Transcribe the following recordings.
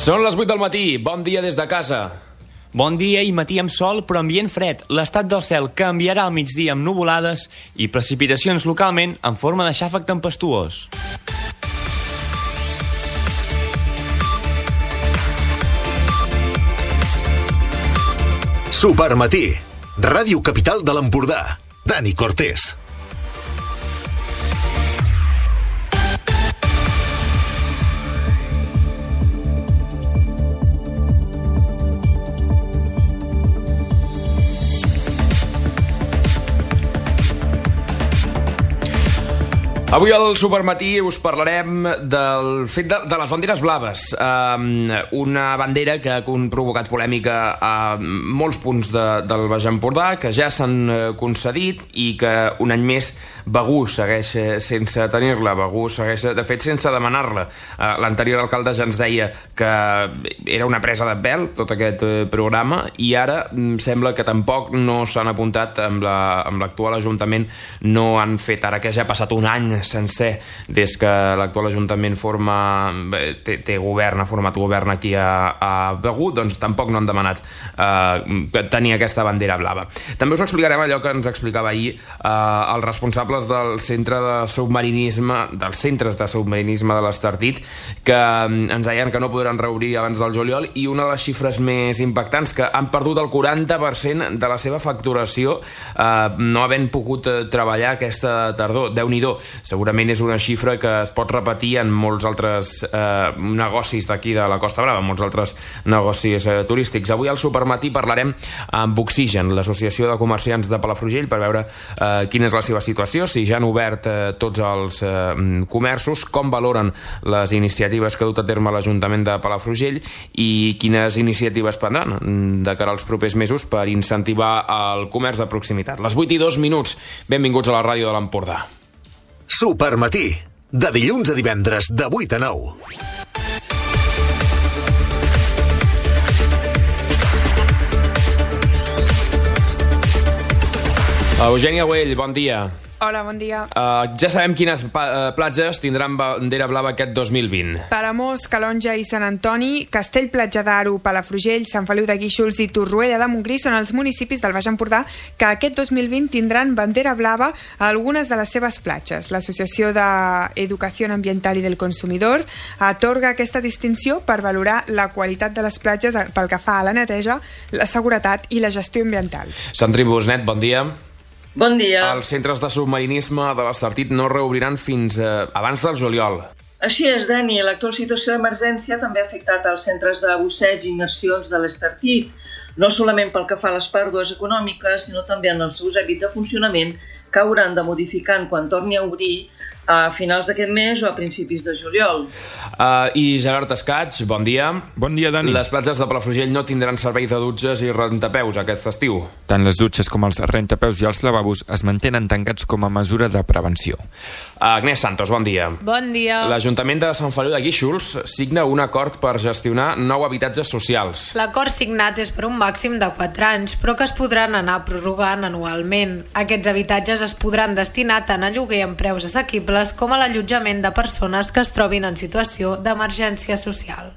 Són les 8 del matí, bon dia des de casa. Bon dia i matí amb sol, però ambient fred. L'estat del cel canviarà al migdia amb nuvolades i precipitacions localment en forma de xàfec tempestuós. Supermatí, Ràdio Capital de l'Empordà. Dani Cortés. Avui al Supermatí us parlarem del fet de les banderes blaves, una bandera que ha provocat polèmica a molts punts del Baix Empordà, que ja s'han concedit i que un any més Begur segueix sense tenir-la, Begur segueix de fet sense demanar-la. L'anterior alcalde ja ens deia que era una presa de pèl tot aquest programa i ara sembla que tampoc no s'han apuntat amb l'actual Ajuntament, no han fet, ara que ja ha passat un any sencer des que l'actual Ajuntament té govern, ha format govern aquí a Begur, doncs tampoc no han demanat tenir aquesta bandera blava. També us explicarem allò que ens explicava ahir els responsables del centre de submarinisme, dels centres de submarinisme de l'Estartit, que ens deien que no podran reobrir abans del juliol, i una de les xifres més impactants, que han perdut el 40% de la seva facturació no havent pogut treballar aquesta tardor. Déu-n'hi-do. Segurament és una xifra que es pot repetir en molts altres negocis d'aquí de la Costa Brava, molts altres negocis turístics. Avui al Supermatí parlarem amb Oxigen, l'Associació de Comerciants de Palafrugell, per veure quina és la seva situació, si ja han obert tots els comerços, com valoren les iniciatives que ha dut a terme l'Ajuntament de Palafrugell i quines iniciatives prendran de cara als propers mesos per incentivar el comerç de proximitat. Les 8:02, benvinguts a la ràdio de l'Empordà. Supermatí, de dilluns a divendres, de 8 a 9. Eugènia Güell, bon dia. Hola, bon dia. Ja sabem quines platges tindran bandera blava aquest 2020. Palamós, Calonja i Sant Antoni, Castell-Platja d'Aro, Palafrugell, Sant Feliu de Guíxols i Torroella de Montgrí són els municipis del Baix Empordà que aquest 2020 tindran bandera blava a algunes de les seves platges. L'Associació d'Educació Ambiental i del Consumidor atorga aquesta distinció per valorar la qualitat de les platges pel que fa a la neteja, la seguretat i la gestió ambiental. Sandrine Busnet, bon dia. Bon dia. Els centres de submarinisme de l'Estartit no reobriran fins abans del juliol. Així és, Dani. L'actual situació d'emergència també ha afectat els centres de busseig i immersions de l'Estartit, no solament pel que fa a les pèrdues econòmiques, sinó també en el seu hàbit de funcionament, que hauran de modificar quan torni a obrir a finals d'aquest mes o a principis de juliol. I Gerard Escaig, bon dia. Bon dia, Dani. Les platges de Palafrugell no tindran servei de dutxes i rentapeus aquest estiu. Tant les dutxes com els rentapeus i els lavabos es mantenen tancats com a mesura de prevenció. Agnès Santos, bon dia. Bon dia. L'Ajuntament de Sant Feliu de Guíxols signa un acord per gestionar 9 habitatges socials. L'acord signat és per un màxim de 4 anys, però que es podran anar prorrogant anualment. Aquests habitatges es podran destinar tant a lloguer amb preus assequibles com a l'allotjament de persones que es trobin en situació d'emergència social.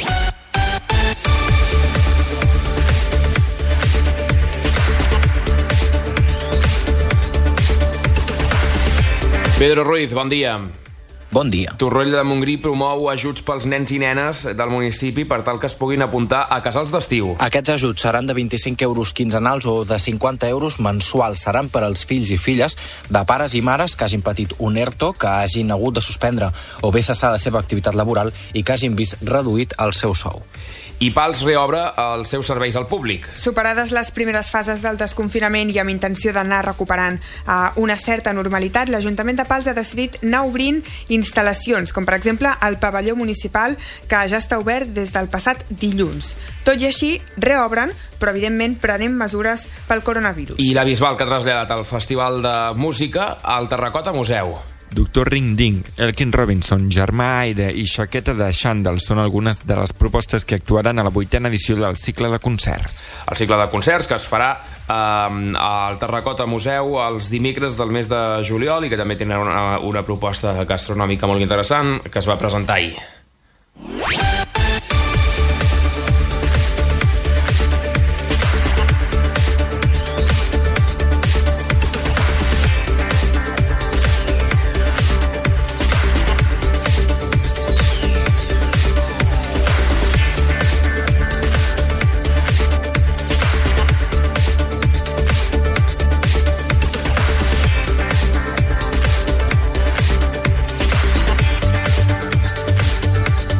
Pedro Ruiz, bon dia. Bon dia. Torroella de Montgrí promou ajuts pels nens i nenes del municipi per tal que es puguin apuntar a casals d'estiu. Aquests ajuts seran de 25 euros quinzenals o de 50 euros mensuals. Seran per als fills i filles de pares i mares que hagin patit un ERTO, que hagin hagut de suspendre o bé cessar la seva activitat laboral i que hagin vist reduït el seu sou. I Pals reobre els seus serveis al públic. Superades les primeres fases del desconfinament i amb intenció d'anar recuperant una certa normalitat, l'Ajuntament de Pals ha decidit anar obrint instal·lacions, com per exemple el pavelló municipal, que ja està obert des del passat dilluns. Tot i així, reobren, però evidentment prenent mesures pel coronavirus. I la Bisbal, que ha traslladat el Festival de Música al Terracota Museu. Doctor Ring Ding, Elkin Robinson, Germà Aire i Xaqueta de Xandall són algunes de les propostes que actuaran a la 8ª edició del cicle de concerts. El cicle de concerts que es farà al Terracota Museu els dimecres del mes de juliol i que també tenen una proposta gastronòmica molt interessant que es va presentar ahir.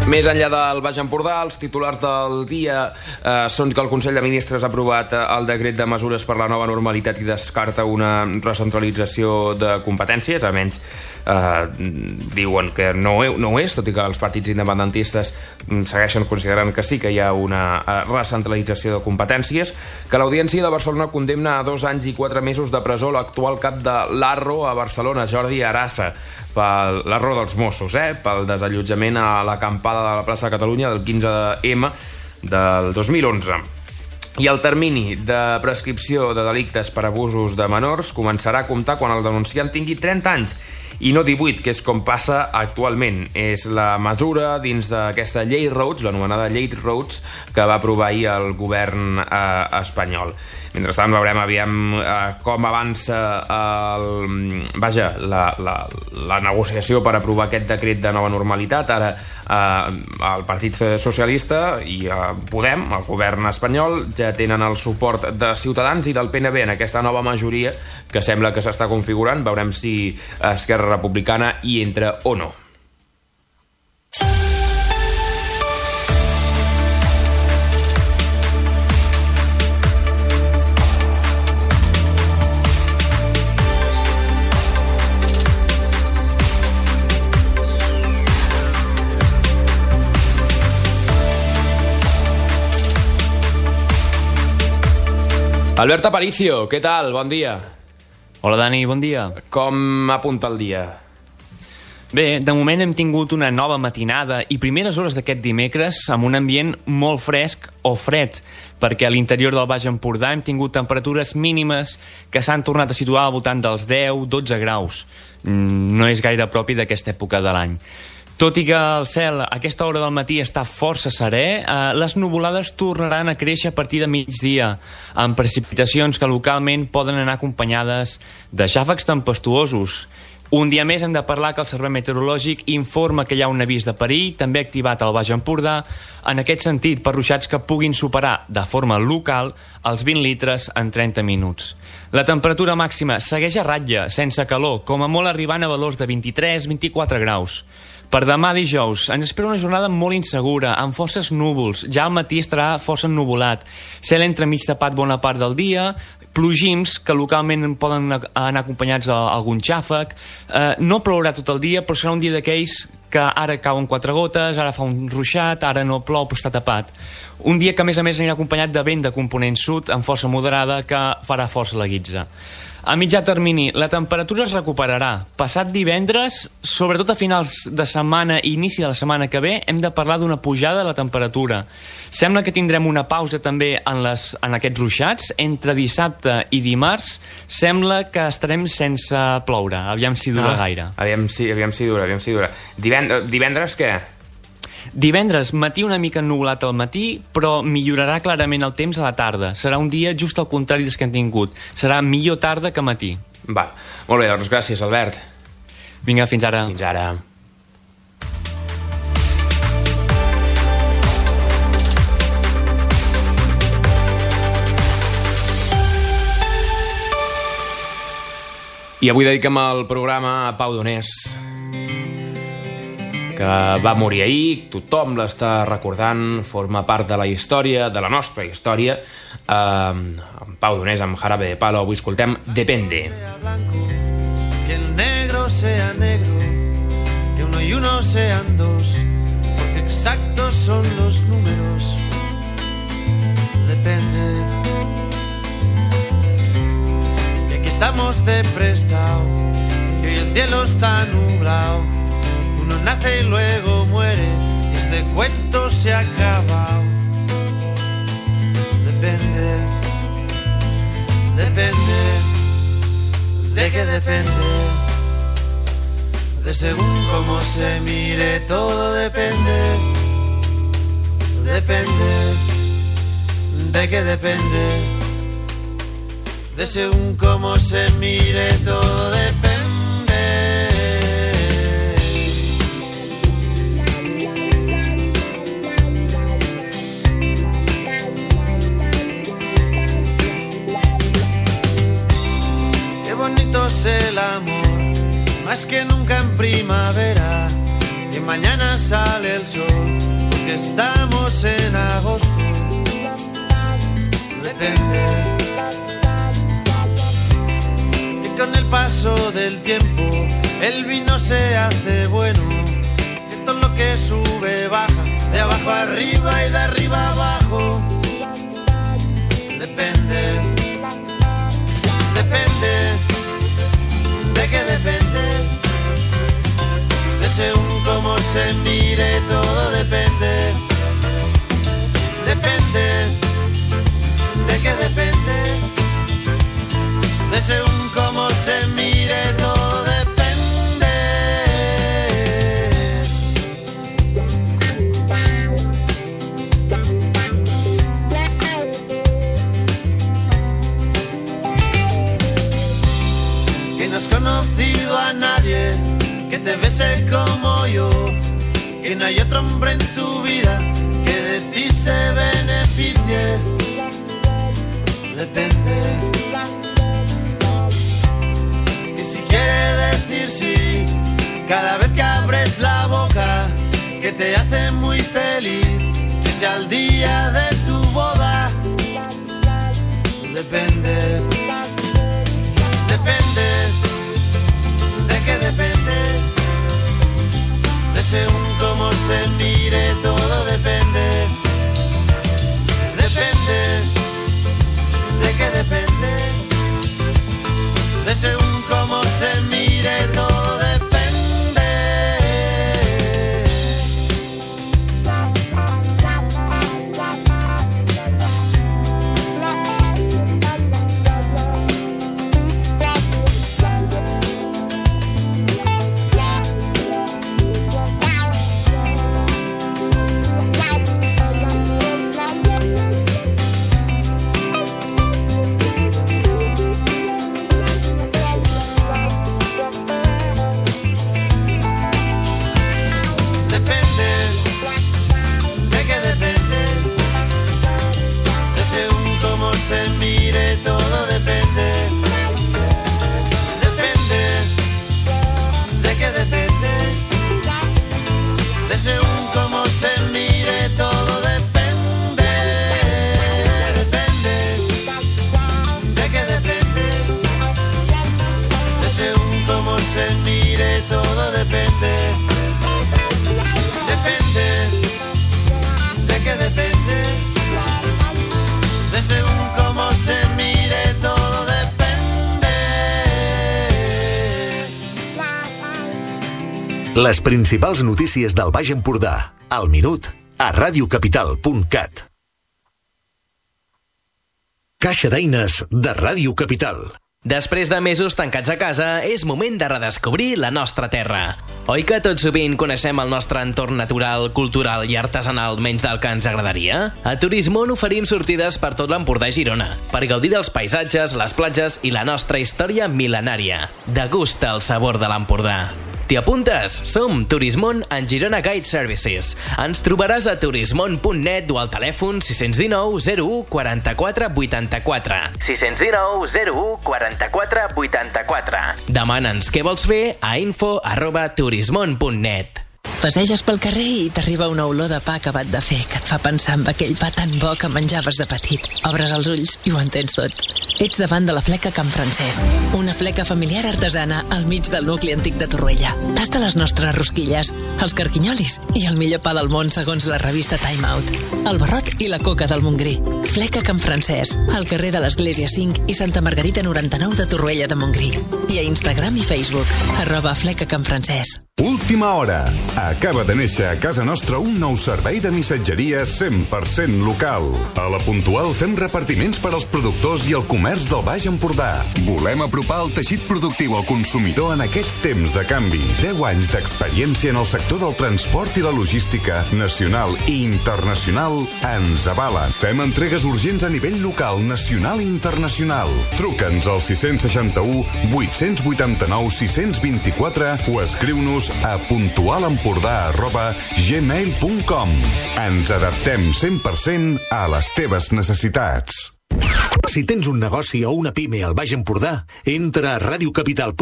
Més enllà del Baix Empordà, els titulars del dia són que el Consell de Ministres ha aprovat el decret de mesures per la nova normalitat i descarta una recentralització de competències. Almenys diuen que no ho és, tot i que els partits independentistes segueixen considerant que sí que hi ha una recentralització de competències. Que l'Audiència de Barcelona condemna a 2 anys i 4 mesos de presó l'actual cap de l'Arro a Barcelona, Jordi Arassa, per l'Arro dels Mossos, pel desallotjament a l'acampada de la plaça de Catalunya del 15M del 2011. I el termini de prescripció de delictes per abusos de menors començarà a comptar quan el denunciant tingui 30 anys i no 18, que és com passa actualment. És la mesura dins d'aquesta llei Roig, l'anomenada llei Roig, que va aprovar ahir el govern espanyol. Mentrestant veurem aviam com avança la negociació per aprovar aquest decret de nova normalitat. Ara el Partit Socialista i Podem, el govern espanyol, ja tenen el suport de Ciutadans i del PNB en aquesta nova majoria que sembla que s'està configurant. Veurem si Esquerra Republicana hi entra o no. Albert Aparicio, què tal? Bon dia. Hola, Dani, bon dia. Com apunta el dia? Bé, de moment hem tingut una nova matinada i primeres hores d'aquest dimecres amb un ambient molt fresc o fred, perquè a l'interior del Baix Empordà hem tingut temperatures mínimes que s'han tornat a situar al voltant dels 10-12 graus. No és gaire propi d'aquesta època de l'any. Tot i que el cel a aquesta hora del matí està força serè, les nuvolades tornaran a créixer a partir de migdia, amb precipitacions que localment poden anar acompanyades de xàfecs tempestuosos. Un dia més hem de parlar que el Servei Meteorològic informa que hi ha un avís de perill, també activat al Baix Empordà, en aquest sentit per ruixats que puguin superar de forma local els 20 litres en 30 minuts. La temperatura màxima segueix a ratlla, sense calor, com a molt arribant a valors de 23-24 graus. Per demà dijous ens espera una jornada molt insegura, amb forces núvols. Ja al matí estarà força ennuvolat. Cel entremig tapat bona part del dia, plogims que localment poden anar acompanyats d'algun xàfec. No plourà tot el dia, però serà un dia d'aquells que ara cauen 4 gotes, ara fa un ruixat, ara no plou però està tapat. Un dia que a més anirà acompanyat de vent de component sud amb força moderada que farà força la guitza. A mitjà termini, la temperatura es recuperarà. Passat divendres, sobretot a finals de setmana i inici de la setmana que ve, hem de parlar d'una pujada de la temperatura. Sembla que tindrem una pausa també en aquests ruixats. Entre dissabte i dimarts sembla que estarem sense ploure. Aviam si dura gaire. Aviam si dura. Divendres què? Divendres, matí una mica ennuvolat al matí, però millorarà clarament el temps a la tarda. Serà un dia just al contrari dels que hem tingut. Serà millor tarda que matí. Va, molt bé, doncs gràcies, Albert. Vinga, fins ara. Fins ara. I avui dediquem el programa a Pau Donés, que va morir ahir, tothom l'està recordant, forma part de la història, de la nostra història. Pau Donés amb Jarabe de Palo, avui escoltem Depende. Que el negro sea negro, que uno y uno sean dos, porque exactos son los números. Depende. Y aquí estamos de prestado, que hoy el cielo está nublado. Uno nace y luego muere, y este cuento se ha acabado. Depende, depende, ¿de qué depende? De según cómo se mire, todo depende. Depende, ¿de qué depende? De según cómo se mire, todo depende. El amor, más que nunca en primavera, que mañana sale el sol que estamos en agosto. Depende. Y con el paso del tiempo el vino se hace bueno. Que todo lo que sube baja, de abajo arriba y de arriba abajo. Depende. Depende. ¿De qué depende? De según cómo se mire, todo depende. Depende. ¿De qué depende? De según cómo se mire, todo depende. Que no has conocido a nadie que te bese como yo, que no hay otro hombre en tu vida que de ti se beneficie. Depende. Y si quiere decir sí, cada vez que abres la boca, que te hace muy feliz, que sea el día de tu boda. Depende. Depende. ¿De qué depende? De según cómo se mire, todo depende. Depende. ¿De qué depende? De según cómo se mire, todo depende. Se mire, todo depende. Depende. ¿De qué depende? De según cómo se mire, todo depende. Depende. ¿De qué depende? De según cómo se mire, todo depende. Depende. ¿De qué depende? De según cómo se mire, todo depende. Les principals notícies del Baix Empordà, al minut, a radiocapital.cat. Caixa d'eines de Ràdio Capital. Després de mesos tancats a casa, és moment de redescobrir la nostra terra. Oi que tot sovint coneixem el nostre entorn natural, cultural i artesanal menys del que ens agradaria? A Turismon oferim sortides per tot l'Empordà i Girona, per gaudir dels paisatges, les platges i la nostra història mil·lenària. Degusta el sabor de l'Empordà. T'hi apuntes? Som Turismon en Girona Guide Services. Ens trobaràs a turismon.net o al telèfon 619 01 44 84. 619 01 44 84. Demana'ns què vols fer a info@turismon.net. Passeges pel carrer i t'arriba una olor de pa acabat de fer que et fa pensar en aquell pa tan bo que menjaves de petit. Obres els ulls i ho entens tot. Ets davant de la Fleca Can Francesc, una fleca familiar artesana al mig del nucli antic de Torroella. Tasta les nostres rosquilles, els carquinyolis i el millor pa del món segons la revista Time Out. El barrot i la coca del Montgrí. Fleca Can Francesc, al carrer de l'Església 5 i Santa Margarita 99 de Torroella de Montgrí. I a Instagram i Facebook, @flecacanfrancesc. Última hora. Acaba de néixer a casa nostra un nou servei de missatgeria 100% local. A la Puntual fem repartiments per als productors i el comerç del Baix Empordà. Volem apropar el teixit productiu al consumidor en aquests temps de canvi. 10 anys d'experiència en el sector del transport i la logística, nacional i internacional, ens avalen. Fem entregues urgents a nivell local, nacional i internacional. Truca'ns al 661 889 624 o escriu-nos a puntualempordà@gmail.com. Ens adaptem 100% a les teves necessitats. Si tens un negoci o una pime al Baix Empordà, entra a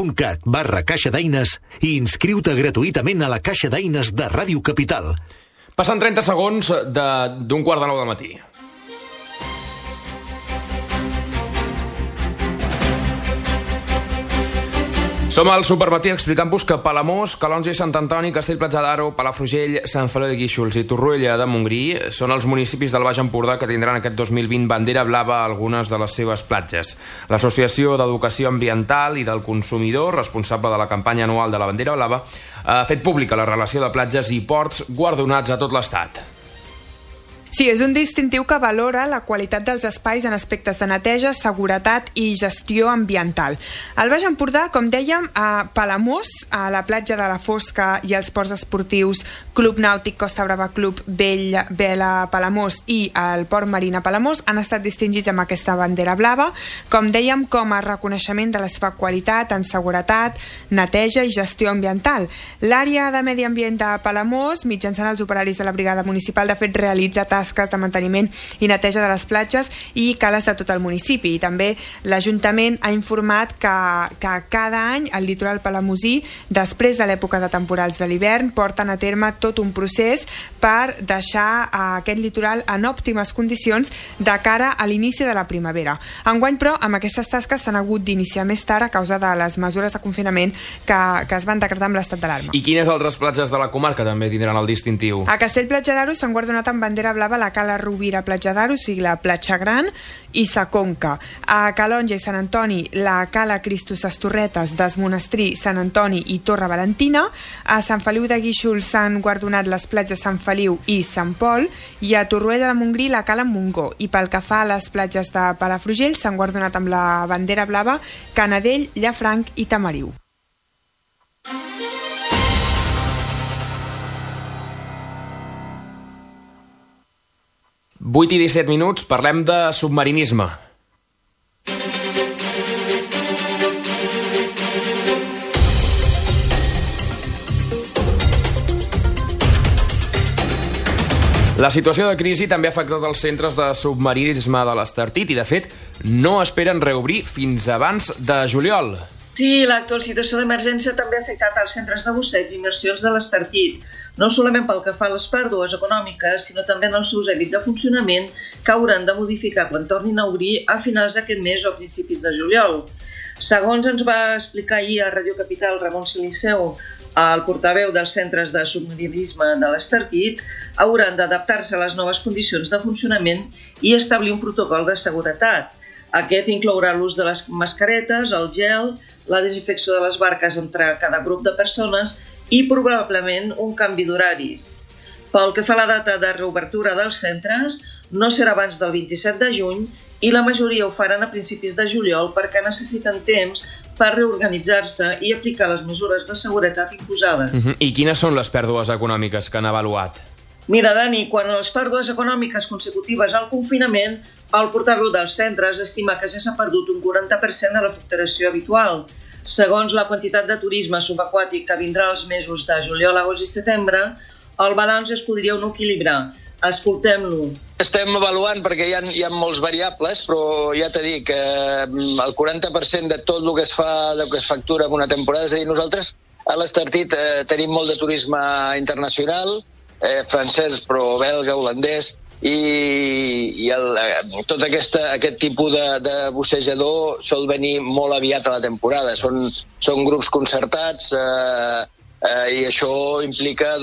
radiocapital.cat/caixa d'eines i inscriu-te gratuïtament a la Caixa d'Eines de Ràdio Capital. Passen 30 segons d'un 8:45 del matí. Som al Supermatí explicant-vos que Palamós, Calonge i Sant Antoni, Castell-Platja d'Aro, Palafrugell, Sant Feliu de Guíxols i Torroella de Montgrí són els municipis del Baix Empordà que tindran aquest 2020 bandera blava a algunes de les seves platges. L'Associació d'Educació Ambiental i del Consumidor, responsable de la campanya anual de la bandera blava, ha fet pública la relació de platges i ports guardonats a tot l'Estat. Sí, és un distintiu que valora la qualitat dels espais en aspectes de neteja, seguretat i gestió ambiental. Al Baix Empordà, com dèiem, a Palamós, a la platja de la Fosca i els ports esportius Club Nàutic Costa Brava Club Vela Palamós i el Port Marina Palamós han estat distingits amb aquesta bandera blava, com dèiem, com a reconeixement de la seva qualitat en seguretat, neteja i gestió ambiental. L'àrea de medi ambient de Palamós, mitjançant els operaris de la Brigada Municipal, de fet realitza tasques de manteniment i neteja de les platges i cales de tot el municipi. I també l'Ajuntament ha informat que cada any el litoral palamosí, després de l'època de temporals de l'hivern, porten a terme tot un procés per deixar aquest litoral en òptimes condicions de cara a l'inici de la primavera. Enguany, però, amb aquestes tasques s'han hagut d'iniciar més tard a causa de les mesures de confinament que es van decretar amb l'estat d'alarma. I quines altres platges de la comarca també tindran el distintiu? A Castell-Platja d'Aro s'han guardonat amb bandera blava la Cala Rovira Platja d'Aro, o sigui la Platja Gran i Sa Conca. A Calonge i Sant Antoni, la Cala Cristos Estorretes, Des Monestir, Sant Antoni i Torre Valentina. A Sant Feliu de Guíxols s'han guardonat les platges Sant Feliu i Sant Pol, i a Torroella de Montgrí la Cala Montgó. I pel que fa a les platges de Palafrugell s'han guardonat amb la bandera blava Canadell, Llafranc i Tamariu. – 8 i 17 minuts, parlem de submarinisme. La situació de crisi també ha afectat els centres de submarinisme de l'Estartit i, de fet, no esperen reobrir fins abans de juliol. Sí, l'actual situació d'emergència també ha afectat els centres de busseig i immersions de l'Estartit, no solament pel que fa a les pèrdues econòmiques, sinó també en el seu hàbit de funcionament, que hauran de modificar quan tornin a obrir a finals d'aquest mes o a principis de juliol. Segons ens va explicar ahir a Ràdio Capital Ramon Siliceu, el portaveu dels centres de submarinisme de l'Estartit, hauran d'adaptar-se a les noves condicions de funcionament i establir un protocol de seguretat. Aquest inclourà l'ús de les mascaretes, el gel, la desinfecció de les barques entre cada grup de persones i probablement un canvi d'horaris. Pel que fa a la data de reobertura dels centres, no serà abans del 27 de juny i la majoria ho faran a principis de juliol perquè necessiten temps per reorganitzar-se i aplicar les mesures de seguretat imposades. I quines són les pèrdues econòmiques que han avaluat? Mira, Dani, quan les pèrdues econòmiques consecutives al confinament, el portaveu dels centres estima que ja s'ha perdut un 40% de la facturació habitual. Segons la quantitat de turisme subaquàtic que vindrà els mesos de juliol, agost i setembre, el balanç es podria no equilibrar. Escoltem-lo. Estem avaluant perquè hi ha molts variables, però ja t'he dit que el 40% de tot el que es factura en una temporada, és a dir, nosaltres a l'Estartit tenim molt de turisme internacional, francès, però belga, holandès, i tot aquest tipus de bussejador sol venir molt aviat a la temporada. Són grups concertats i això implica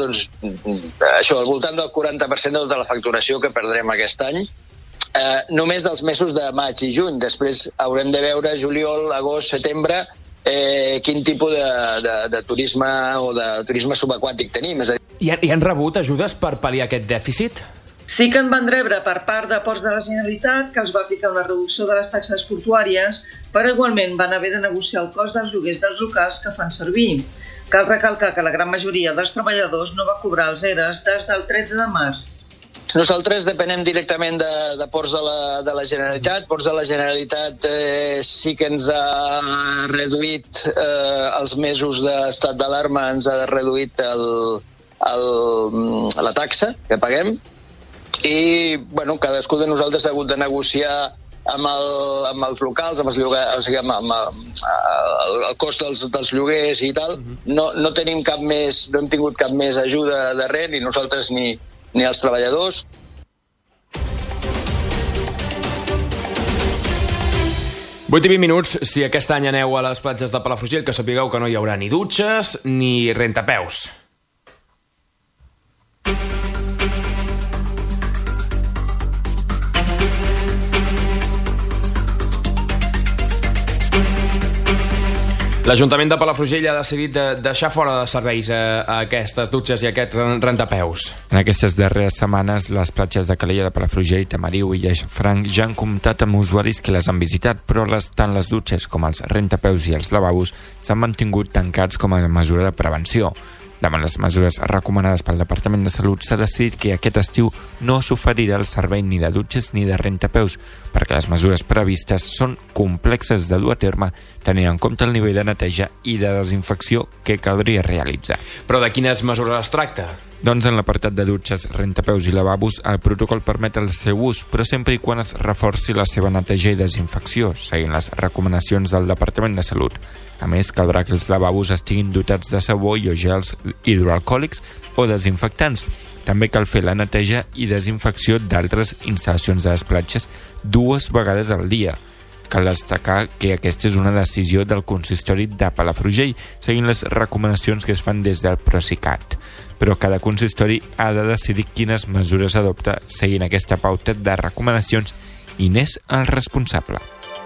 al voltant del 40% de tota la facturació que perdrem aquest any, només dels mesos de maig i juny. Després haurem de veure juliol, agost, setembre quin tipus de turisme o de turisme subaquàtic tenim. I han rebut ajudes per pal·liar aquest dèficit? Sí que en van rebre per part de Ports de la Generalitat, que els va aplicar una reducció de les taxes portuàries, però igualment van haver de negociar el cost dels lloguers dels locals que fan servir. Cal recalcar que la gran majoria dels treballadors no va cobrar els ERES des del 13 de març. Nosaltres depenem directament de Ports de la Generalitat. Ports de la Generalitat sí que ens ha reduït els mesos d'estat d'alarma, ens ha reduït la taxa que paguem, i cadascú de nosaltres ha hagut de negociar amb els locals, amb els lloguers, o sigui, amb el cost dels lloguers i tal. No tenim no hem tingut cap més ajuda de res, ni nosaltres ni ni als treballadors. Vuit i 20 minuts. Si aquest any aneu a les platges de Palafrugell, que sapigueu que no hi haurà ni dutxes ni rentapeus. L'Ajuntament de Palafrugell ha decidit deixar fora de serveis aquestes dutxes i aquests rentapeus. En aquestes darreres setmanes, les platges de Calella de Palafrugell, Tamariu i Llafranc ja han comptat amb usuaris que les han visitat, però tant les dutxes com els rentapeus i els lavabos s'han mantingut tancats com a mesura de prevenció. Davant les mesures recomanades pel Departament de Salut, s'ha decidit que aquest estiu no s'oferirà el servei ni de dutxes ni de rentapeus, perquè les mesures previstes són complexes de dur a terme, tenint en compte el nivell de neteja i de desinfecció que caldria realitzar. Però de quines mesures es tracta? Doncs en l'apartat de dutxes, rentapeus i lavabos, el protocol permet el seu ús, però sempre i quan es reforci la seva neteja i desinfecció, seguint les recomanacions del Departament de Salut. A més, caldrà que els lavabos estiguin dotats de sabó i o gels hidroalcohòlics o desinfectants. També cal fer la neteja i desinfecció d'altres instal·lacions de les platges 2 vegades al dia. Cal destacar que aquesta és una decisió del Consistori de Palafrugell, seguint les recomanacions que es fan des del Procicat. Però cada consistori ha de decidir quines mesures adopta seguint aquesta pauta de recomanacions i n'és el responsable.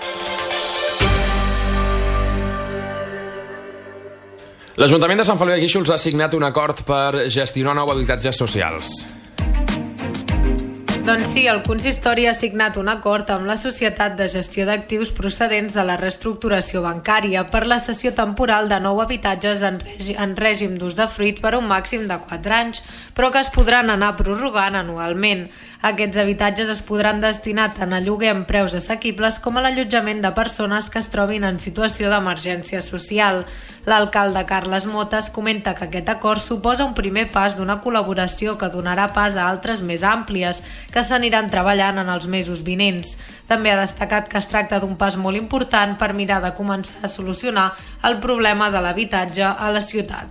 L'Ajuntament de Sant Feliu de Guíxols ha signat un acord per gestionar 9 habitatges socials. Doncs sí, el consistori ha signat un acord amb la Societat de Gestió d'Actius procedents de la reestructuració bancària per la cessió temporal de 9 habitatges en règim d'usdefruit per un màxim de 4 anys, però que es podran anar prorrogant anualment. Aquests habitatges es podran destinar tant a lloguer amb preus assequibles com a l'allotjament de persones que es trobin en situació d'emergència social. L'alcalde Carles Motes comenta que aquest acord suposa un primer pas d'una col·laboració que donarà pas a altres més àmplies, que s'aniran treballant en els mesos vinents. També ha destacat que es tracta d'un pas molt important per mirar de començar a solucionar el problema de l'habitatge a la ciutat.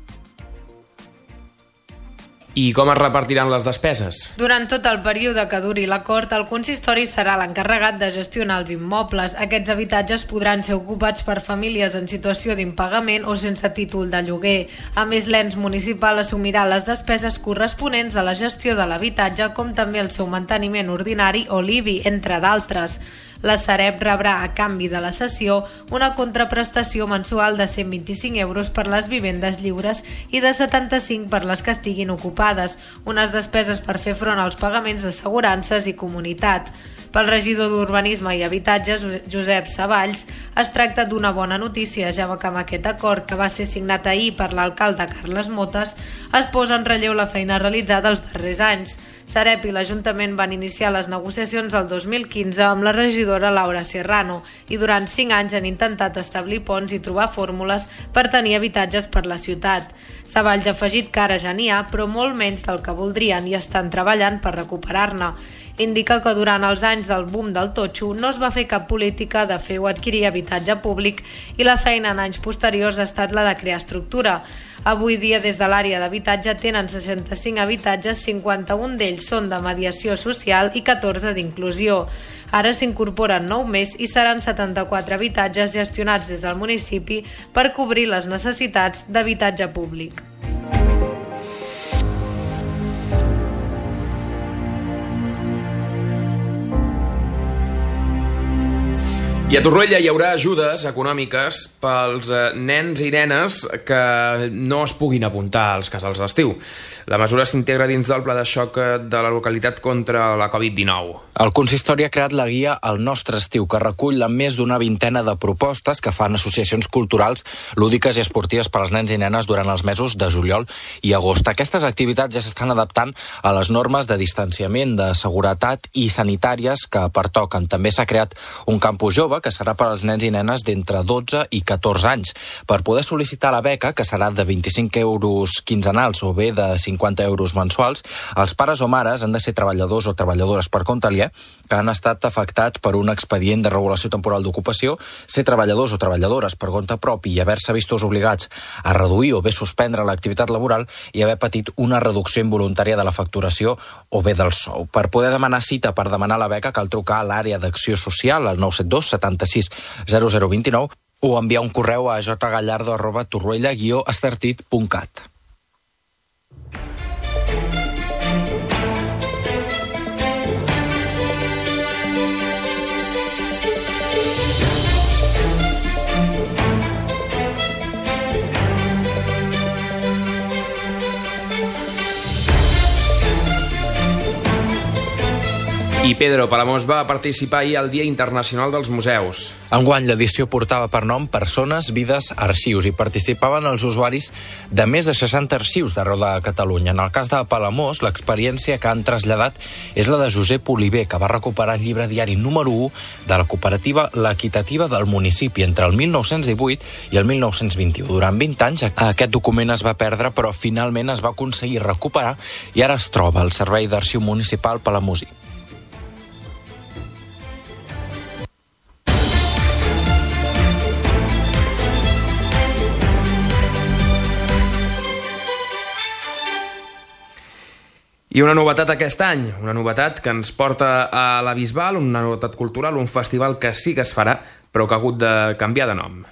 I com es repartiran les despeses? Durant tot el període que duri l'acord, el consistori serà l'encarregat de gestionar els immobles. Aquests habitatges podran ser ocupats per famílies en situació d'impagament o sense títol de lloguer. A més, l'ens municipal assumirà les despeses corresponents a la gestió de l'habitatge, com també el seu manteniment ordinari o l'IBI, entre d'altres. La Sareb rebrà, a canvi de la cessió, una contraprestació mensual de 125 euros per les vivendes lliures i de 75 per les que estiguin ocupades, unes despeses per fer front als pagaments d'assegurances i comunitat. Pel regidor d'Urbanisme i Habitatges, Josep Savalls, es tracta d'una bona notícia, ja que amb aquest acord, que va ser signat ahir per l'alcalde Carles Motes, es posa en relleu la feina realitzada els darrers anys. Sareb i l'Ajuntament van iniciar les negociacions el 2015 amb la regidora Laura Serrano i durant 5 anys han intentat establir ponts i trobar fórmules per tenir habitatges per la ciutat. Savalls ha afegit que ara ja n'hi ha, però molt menys del que voldrien i estan treballant per recuperar-ne. Indica que durant els anys del boom del totxo no es va fer cap política de fer o adquirir habitatge públic i la feina en anys posteriors ha estat la de crear estructura. Avui dia, des de l'àrea d'habitatge, tenen 65 habitatges, 51 d'ells són de mediació social i 14 d'inclusió. Ara s'incorporen 9 més i seran 74 habitatges gestionats des del municipi per cobrir les necessitats d'habitatge públic. I a Torroella hi haurà ajudes econòmiques pels nens i nenes que no es puguin apuntar als casals d'estiu. La mesura s'integra dins del pla de xoc de la localitat contra la Covid-19. El consistori ha creat la guia El nostre estiu, que recull la més d'una vintena de propostes que fan associacions culturals, lúdiques i esportives per als nens i nenes durant els mesos de juliol i agost. Aquestes activitats ja s'estan adaptant a les normes de distanciament, de seguretat i sanitàries que pertoquen. També s'ha creat un campus jove jove, que serà per als nens i nenes d'entre 12 i 14 anys. Per poder sol·licitar la beca, que serà de 25 euros quinzenals o bé de 50 euros mensuals, els pares o mares han de ser treballadors o treballadores per compte aliè que han estat afectats per un expedient de regulació temporal d'ocupació, ser treballadors o treballadores per compte propi i haver-se vistos obligats a reduir o bé suspendre l'activitat laboral i haver patit una reducció involuntària de la facturació o bé del sou. Per poder demanar cita per demanar la beca cal trucar a l'àrea d'acció social al 972 76 0029 o enviar un correu a jgallardo@torroella-estartit.cat. I Pedro Palamós va participar ahir al Dia Internacional dels Museus. Enguany l'edició portava per nom Persones, Vides, Arxius i participaven els usuaris de més de 60 arxius d'arreu de Catalunya. En el cas de Palamós, l'experiència que han traslladat és la de Josep Oliver, que va recuperar el llibre diari número 1 de la cooperativa L'Equitativa del municipi entre el 1918 i el 1921. Durant 20 anys aquest document es va perdre, però finalment es va aconseguir recuperar i ara es troba al Servei d'Arxiu Municipal Palamosí. I una novetat aquest any, una novetat que ens porta a la Bisbal, una novetat cultural, un festival que sí que es farà, però que ha hagut de canviar de nom.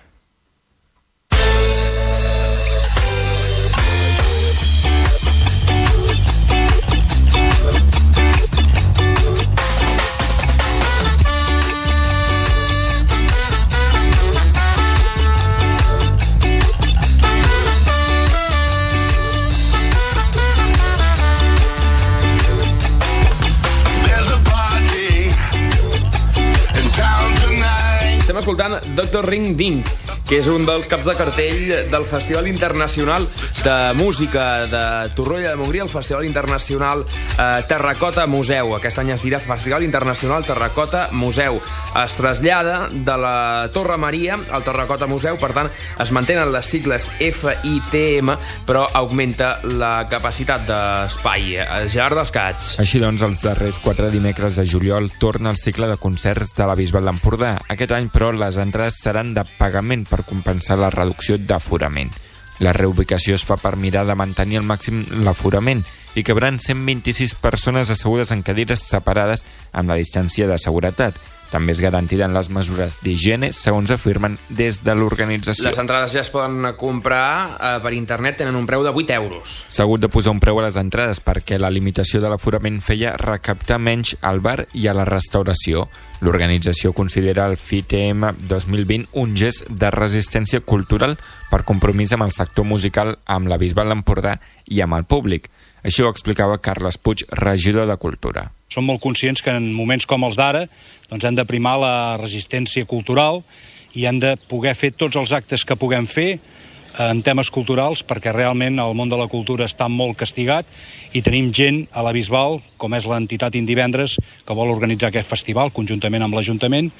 Estem escoltant Dr. Ring Ding, que és un dels caps de cartell del Festival Internacional de Música de Torroella de Montgrí, el Festival Internacional Terracota Museu. Aquest any es dirà Festival Internacional Terracota Museu. Es trasllada de la Torre Maria al Terracota Museu, per tant, es mantenen les sigles FITM, però augmenta la capacitat d'espai. Gerard Descats. Així doncs, els darrers 4 dimecres de juliol torna el cicle de concerts de la Bisbal d'Empordà. Aquest any, però, les entrades seran de pagament per compensar la reducció d'aforament. La reubicació es fa per mirar de mantenir al màxim l'aforament i cabran 126 persones assegudes en cadires separades amb la distància de seguretat. També es garantiran les mesures d'higiene, segons afirmen des de l'organització. Les entrades ja es poden comprar per internet, tenen un preu de 8 euros. S'ha hagut de posar un preu a les entrades perquè la limitació de l'aforament feia recaptar menys al bar i a la restauració. L'organització considera el FITM 2020 un gest de resistència cultural per compromís amb el sector musical, amb la Bisbal d'Empordà i amb el públic. Així ho explicava Carles Puig, regidor de Cultura. Som molt conscients que en moments com els d'ara doncs hem de primar la resistència cultural i hem de poder fer tots els actes que puguem fer en temes culturals, perquè realment el món de la cultura està molt castigat i tenim gent a la Bisbal, com és l'entitat Indivendres, que vol organitzar aquest festival conjuntament amb l'Ajuntament.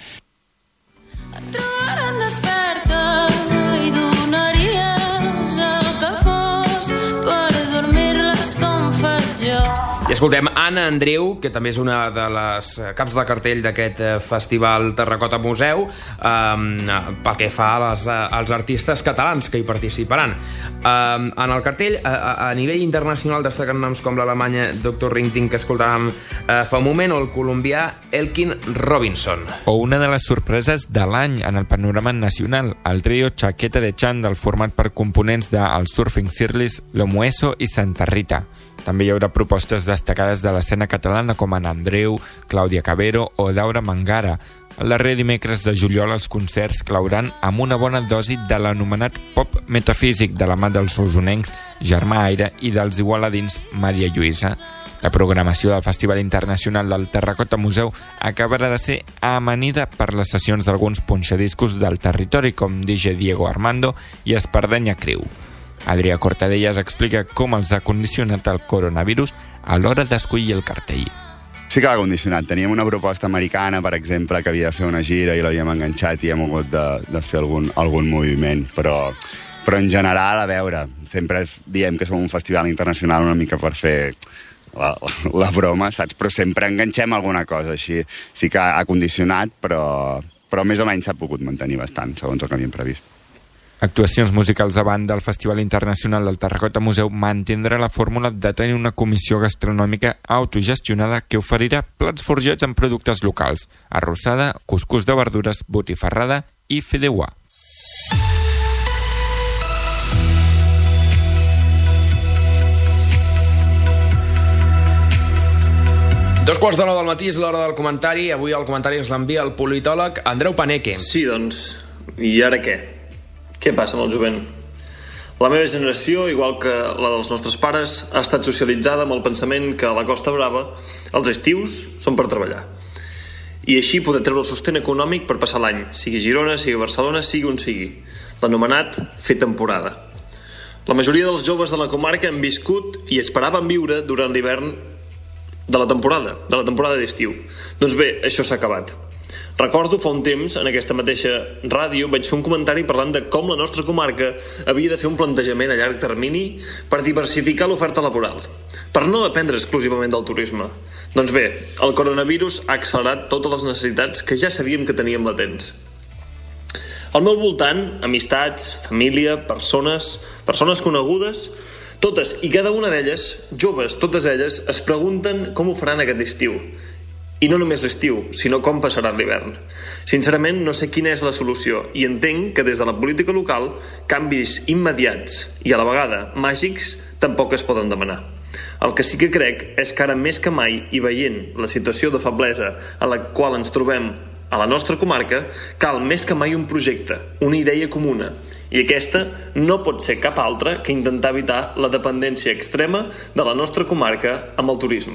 Et trobaran desperta i donaries el que fos per dormir-les com faig jo. I escoltem Anna Andreu, que també és una de les caps de cartell d'aquest festival Terracota Museu, pel que fa als artistes catalans que hi participaran. En el cartell, a nivell internacional, destaquen noms com l'alemanya Dr. Ring Ding, que escoltàvem fa un moment, o el colombià Elkin Robinson. O una de les sorpreses de l'any en el panorama nacional, el trio Chaqueta de Chandal, format per components de El Surfing Circles, Lomueso i Santa Rita. També hi haurà propostes destacades de l'escena catalana com en Andreu, Clàudia Cabero o Daura Mangara. El darrer dimecres de juliol els concerts clauran amb una bona dosi de l'anomenat pop metafísic de la mà dels usonencs Germà Aire i dels igualadins Maria Lluïsa. La programació del Festival Internacional del Terracota Museu acabarà de ser amanida per les sessions d'alguns punxadiscos del territori com DJ Diego Armando i Espardenya Criu. Adrià Cortadellas explica com els ha condicionat el coronavirus a l'hora d'escollir el cartell. sí que l'ha condicionat. Teníem una proposta americana, per exemple, que havia de fer una gira i l'havíem enganxat i hem hagut de fer algun moviment, però en general, a veure, sempre diem que som un festival internacional una mica per fer la broma, saps? Però sempre enganxem alguna cosa, així sí que ha condicionat, però més o menys s'ha pogut mantenir bastant, segons el que havíem previst. Actuacions musicals davant del Festival Internacional del Terracota Museu mantindrà la fórmula de tenir una comissió gastronòmica autogestionada que oferirà plats forjats amb productes locals, arrossada, cuscús de verdures, botifarrada i fideuà. Dos quarts de 9 del matí és l'hora del comentari. Avui el comentari ens l'envia el politòleg Andreu Paneque. Sí, doncs, i ara què? Què passa amb el jovent? La meva generació, igual que la dels nostres pares, ha estat socialitzada amb el pensament que a la Costa Brava els estius són per treballar. I així poder treure el sostén econòmic per passar l'any, sigui Girona, sigui Barcelona, sigui on sigui. L'anomenat fer temporada. La majoria dels joves de la comarca han viscut i esperaven viure durant l'hivern de la temporada d'estiu. Doncs bé, això s'ha acabat. Recordo fa un temps, en aquesta mateixa ràdio, vaig fer un comentari parlant de com la nostra comarca havia de fer un plantejament a llarg termini per diversificar l'oferta laboral, per no dependre exclusivament del turisme. Doncs bé, el coronavirus ha accelerat totes les necessitats que ja sabíem que teníem latents. Al meu voltant, amistats, família, persones conegudes, totes i cada una d'elles, joves, totes elles, es pregunten com ho faran aquest estiu. I no només l'estiu, sinó com passarà l'hivern. Sincerament, no sé quina és la solució i entenc que des de la política local canvis immediats i a la vegada màgics tampoc es poden demanar. El que sí que crec és que ara més que mai, i veient la situació de feblesa a la qual ens trobem a la nostra comarca, cal més que mai un projecte, una idea comuna. I aquesta no pot ser cap altra que intentar evitar la dependència extrema de la nostra comarca amb el turisme.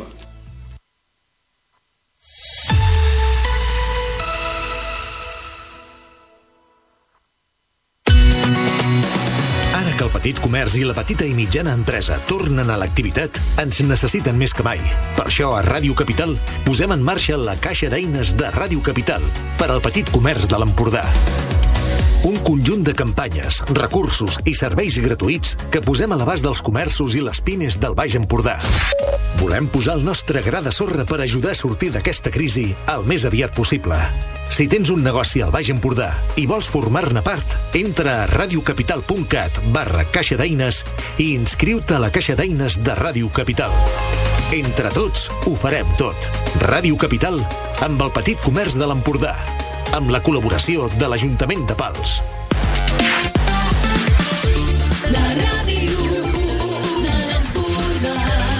El petit comerç i la petita i mitjana empresa tornen a l'activitat, ens necessiten més que mai. Per això, a Ràdio Capital, posem en marxa la caixa d'eines de Ràdio Capital per al petit comerç de l'Empordà. Un conjunt de campanyes, recursos i serveis gratuïts que posem a l'abast dels comerços i les pimes del Baix Empordà. Volem posar el nostre gra de sorra per ajudar a sortir d'aquesta crisi el més aviat possible. Si tens un negoci al Baix Empordà i vols formar-ne part, entra a radiocapital.cat/caixa d'eines i inscriu-te a la caixa d'eines de Ràdio Capital. Entre tots ho farem tot. Ràdio Capital amb el petit comerç de l'Empordà, amb la col·laboració de l'Ajuntament de Pals. La ràdio de l'Empordà.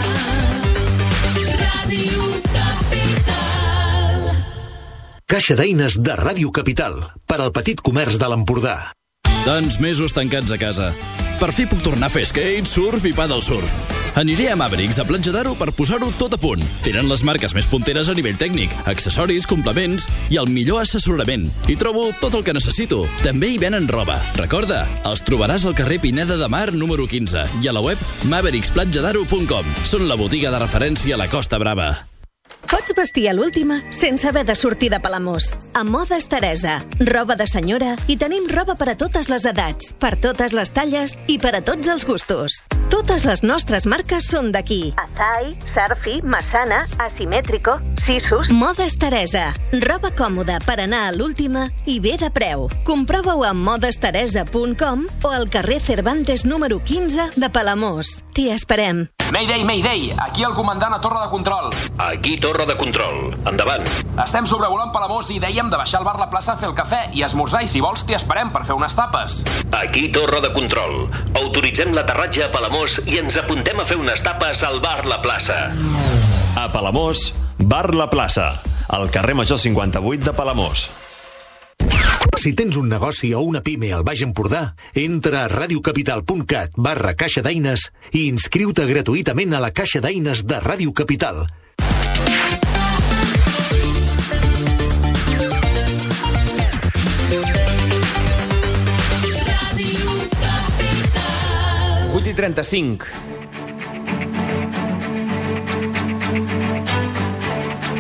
Ràdio Capital. Caixa d'eines de Ràdio Capital per al petit comerç de l'Empordà. Tants mesos tancats a casa. Per fi puc tornar a fer skate, surf i paddle surf. Aniré a Mavericks a Platja d'Aro per posar-ho tot a punt. Tenen les marques més punteres a nivell tècnic, accessoris, complements i el millor assessorament. Hi trobo tot el que necessito. També hi venen roba. Recorda, els trobaràs al carrer Pineda de Mar número 15 i a la web mavericksplatjadaro.com. Són la botiga de referència a la Costa Brava. Pots vestir a l'última sense haver de sortir de Palamós. A Modes Teresa, roba de senyora i tenim roba per a totes les edats, per totes les talles i per a tots els gustos. Totes les nostres marques són d'aquí. Azai, Surfi, Massana, Asimètrico, Sisus. Modes Teresa, roba còmoda per anar a l'última i bé de preu. Comprova-ho a modesteresa.com o al carrer Cervantes número 15 de Palamós. T'hi esperem. Mayday, Mayday, aquí el comandant a Torre de Control. Aquí Torre de Control, endavant. Estem sobrevolant Palamós i dèiem de baixar al bar La Plaça a fer el cafè i esmorzar i si vols t'hi esperem per fer unes tapes. Aquí Torre de Control. Autoritzem l'aterratge a Palamós i ens apuntem a fer unes tapes al bar La Plaça. A Palamós, bar La Plaça, al carrer Major 58 de Palamós. Si tens un negoci o una pime al Baix Empordà, entra a radiocapital.cat/caixa d'eines i inscriu-te gratuïtament a la caixa d'eines de Ràdio Capital. Ràdio Capital. 8:35.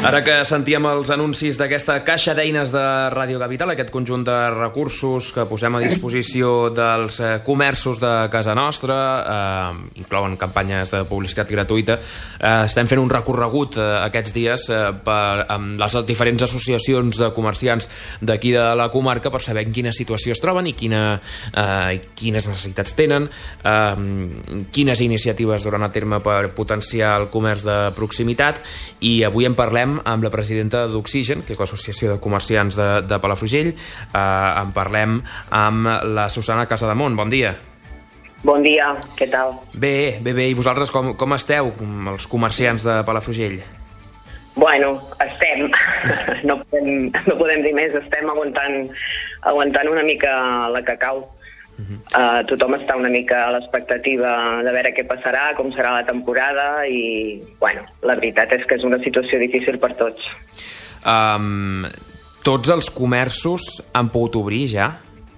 Ara que sentíem els anuncis d'aquesta caixa d'eines de Ràdio Capital, aquest conjunt de recursos que posem a disposició dels comerços de casa nostra, inclouen campanyes de publicitat gratuïta, estem fent un recorregut aquests dies amb les diferents associacions de comerciants d'aquí de la comarca per saber en quina situació es troben i quines necessitats tenen, quines iniciatives duran a terme per potenciar el comerç de proximitat, i avui en parlem amb la presidenta d'Oxigen, que és l'associació de comerciants de Palafrugell. En parlem amb la Susana Casademont. Bon dia. Bon dia, què tal? Bé. I vosaltres com esteu, els comerciants de Palafrugell? Bueno, estem. No podem dir més, estem aguantant una mica la que cau. Tothom està una mica a l'expectativa de veure què passarà, com serà la temporada, i bueno, la veritat és que és una situació difícil per tots. Tots els comerços han pogut obrir ja?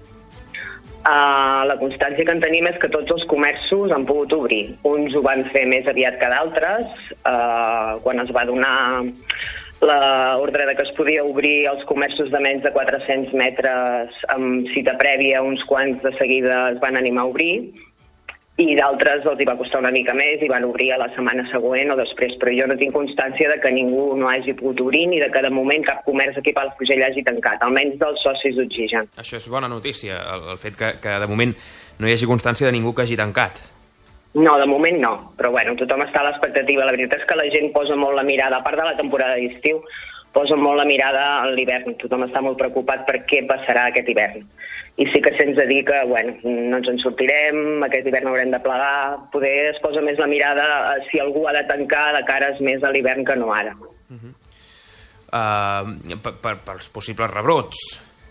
La constància que en tenim és que tots els comerços han pogut obrir. Uns ho van fer més aviat que d'altres. Quan es va donar l'ordre de que es podia obrir els comerços de menys de 400 metres amb cita prèvia, uns quants de seguida es van animar a obrir, i d'altres els hi va costar una mica més i van obrir a la setmana següent o després, però jo no tinc constància de que ningú no hagi pogut obrir ni de que de moment cap comerç aquí a Palafrugell hagi tancat, almenys dels socis d'Oxigen. Això és bona notícia, el fet que de moment no hi hagi constància de ningú que hagi tancat. No, de moment no, però bueno, tothom està a l'expectativa. La veritat és que la gent posa molt la mirada, a part de la temporada d'estiu, posa molt la mirada a l'hivern. Tothom està molt preocupat per què passarà aquest hivern. I sí que sents a dir que, bueno, no ens en sortirem, aquest hivern haurem de plegar, poder es posa més la mirada a si algú ha de tancar de cares més a l'hivern que no ara. Pels possibles rebrots?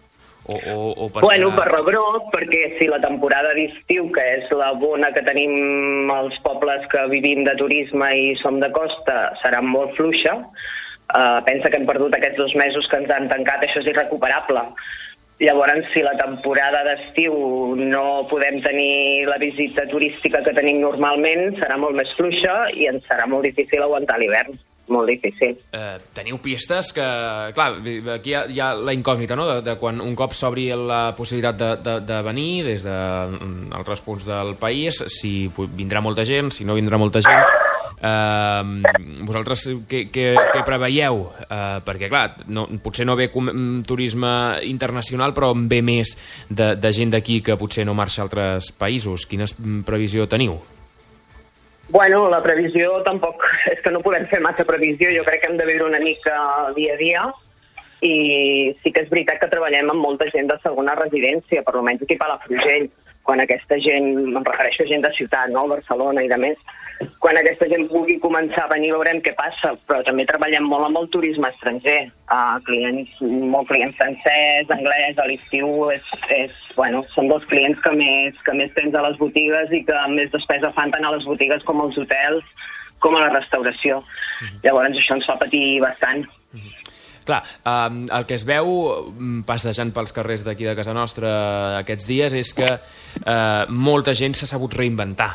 Bueno, per rebrot, perquè si la temporada d'estiu, que és la bona que tenim els pobles que vivim de turisme i som de costa, serà molt fluixa, pensa que hem perdut aquests 2 mesos que ens han tancat, això és irrecuperable. Llavors, si la temporada d'estiu no podem tenir la visita turística que tenim normalment, serà molt més fluixa i ens serà molt difícil aguantar l'hivern. Molt difícil. Teniu pistes que... Clar, aquí hi ha la incògnita, no?, de quan un cop s'obri la possibilitat de venir des d'altres punts del país, si vindrà molta gent, si no vindrà molta gent. Vosaltres què preveieu? Perquè, clar, potser no ve turisme internacional, però en ve més de gent d'aquí que potser no marxa a altres països. Quina previsió teniu? Bueno, la previsió tampoc... És que no podem fer massa previsió. Jo crec que hem de viure una mica dia a dia, i sí que és veritat que treballem amb molta gent de segona residència, per almenys aquí a Palafrugell, quan aquesta gent, em refereixo a gent de ciutat, no?, Barcelona i de més, quan aquesta gent pugui començar a venir veurem què passa, però també treballem molt amb el turisme estranger, molt clients francès, anglès, a l'estiu, bueno, són dels clients que més tens a les botigues i que més despesa fan tant a les botigues com als hotels, com a la restauració. Llavors això ens fa patir bastant. Clar, el que es veu passejant pels carrers d'aquí de casa nostra aquests dies és que molta gent s'ha sabut reinventar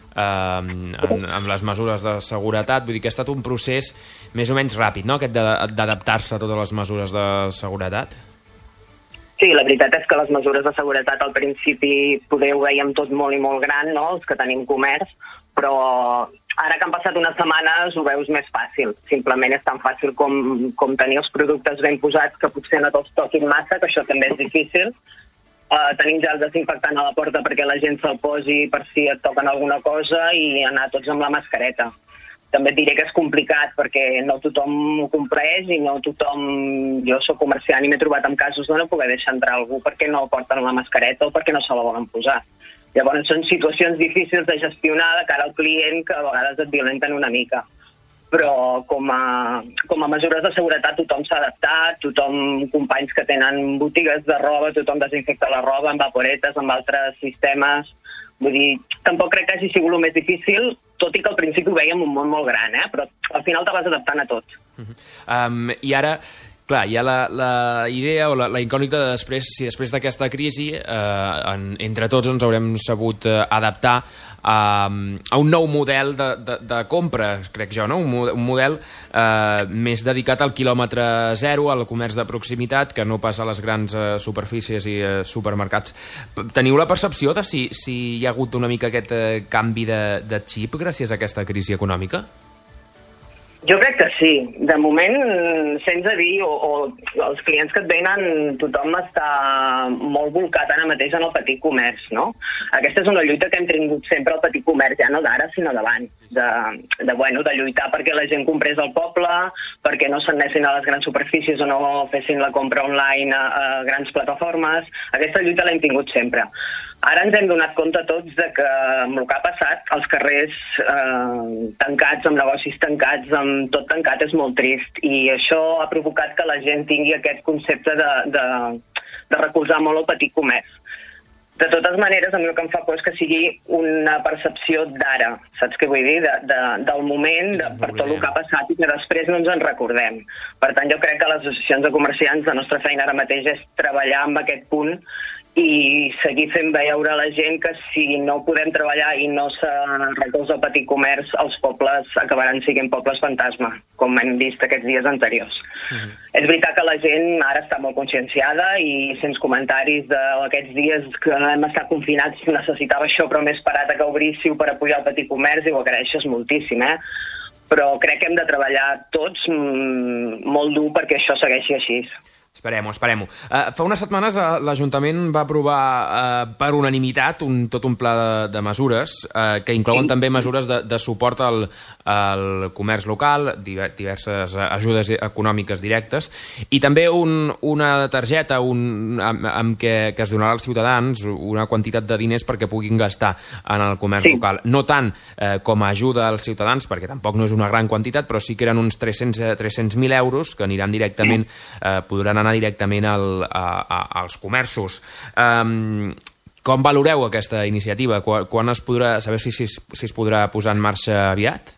amb les mesures de seguretat. Vull dir que ha estat un procés més o menys ràpid, no?, aquest d'adaptar-se a totes les mesures de seguretat. Sí, la veritat és que les mesures de seguretat al principi poder ho veiem tot molt i molt gran, no?, els que tenim comerç, però ara que han passat unes setmanes ho veus més fàcil. Simplement és tan fàcil com tenir els productes ben posats, que potser no te'ls toquin massa, que això també és difícil. Tenim ja el desinfectant a la porta perquè la gent se'l posi per si et toquen alguna cosa, i anar tots amb la mascareta. També et diré que és complicat perquè no tothom ho compleix i no tothom... Jo soc comerciant i m'he trobat amb casos de no poder deixar entrar algú perquè no porten la mascareta o perquè no se la volen posar. Llavors són situacions difícils de gestionar de cara al client, que a vegades et violenten una mica. Però com a mesures de seguretat tothom s'ha adaptat, companys que tenen botigues de roba, tothom desinfecta la roba amb vaporetes, amb altres sistemes. Vull dir, tampoc crec que hagi sigut el més difícil, tot i que al principi ho veiem un món molt gran, però al final te vas adaptant a tot. I ara, Clar, hi ha la idea o la incògnita de després, si després d'aquesta crisi entre tots ens haurem sabut adaptar a un nou model de compra, crec jo, no? Un model més dedicat al quilòmetre zero, al comerç de proximitat, que no pas a les grans superfícies i supermercats. Teniu la percepció de si hi ha hagut una mica aquest canvi de xip gràcies a aquesta crisi econòmica? Jo crec que sí. De moment, sents a dir, o els clients que et venen, tothom està molt volcat ara mateix en el petit comerç, no? Aquesta és una lluita que hem tingut sempre al petit comerç, ja no d'ara, sinó d'abans, de lluitar perquè la gent comprés al poble, perquè no s'anessin a les grans superfícies o no fessin la compra online a grans plataformes. Aquesta lluita l'hem tingut sempre. Ara ens hem donat compte tots de que amb el que ha passat, els carrers tancats, amb negocis tancats, amb tot tancat, és molt trist. I això ha provocat que la gent tingui aquest concepte de recolzar molt el petit comerç. De totes maneres, a mi el que em fa por és que sigui una percepció d'ara, saps què vull dir? Del moment, per tot el que ha passat i que després no ens en recordem. Per tant, jo crec que les associacions de comerciants, la nostra feina ara mateix és treballar amb aquest punt i seguir fent veure a la gent que si no podem treballar i no se recolza el petit comerç, els pobles acabaran sent pobles fantasma, com hem vist aquests dies anteriors. És veritat que la gent ara està molt conscienciada i sents comentaris d'aquests dies que hem estat confinats, necessitava això però m'he esperat a que obríssiu per apujar el petit comerç i ho agraeixes moltíssim, però crec que hem de treballar tots molt dur perquè això segueixi així. Esperem-ho. Fa unes setmanes l'Ajuntament va aprovar per unanimitat tot un pla de mesures que inclouen també mesures de suport al comerç local, diverses ajudes econòmiques directes i també una targeta amb què es donarà als ciutadans una quantitat de diners perquè puguin gastar en el comerç local. No tant com a ajuda als ciutadans, perquè tampoc no és una gran quantitat, però sí que eren uns 300.000 euros que aniran directament, podran anar directament als comerços. Com valoreu aquesta iniciativa? Quan es podrà saber si es podrà posar en marxa aviat?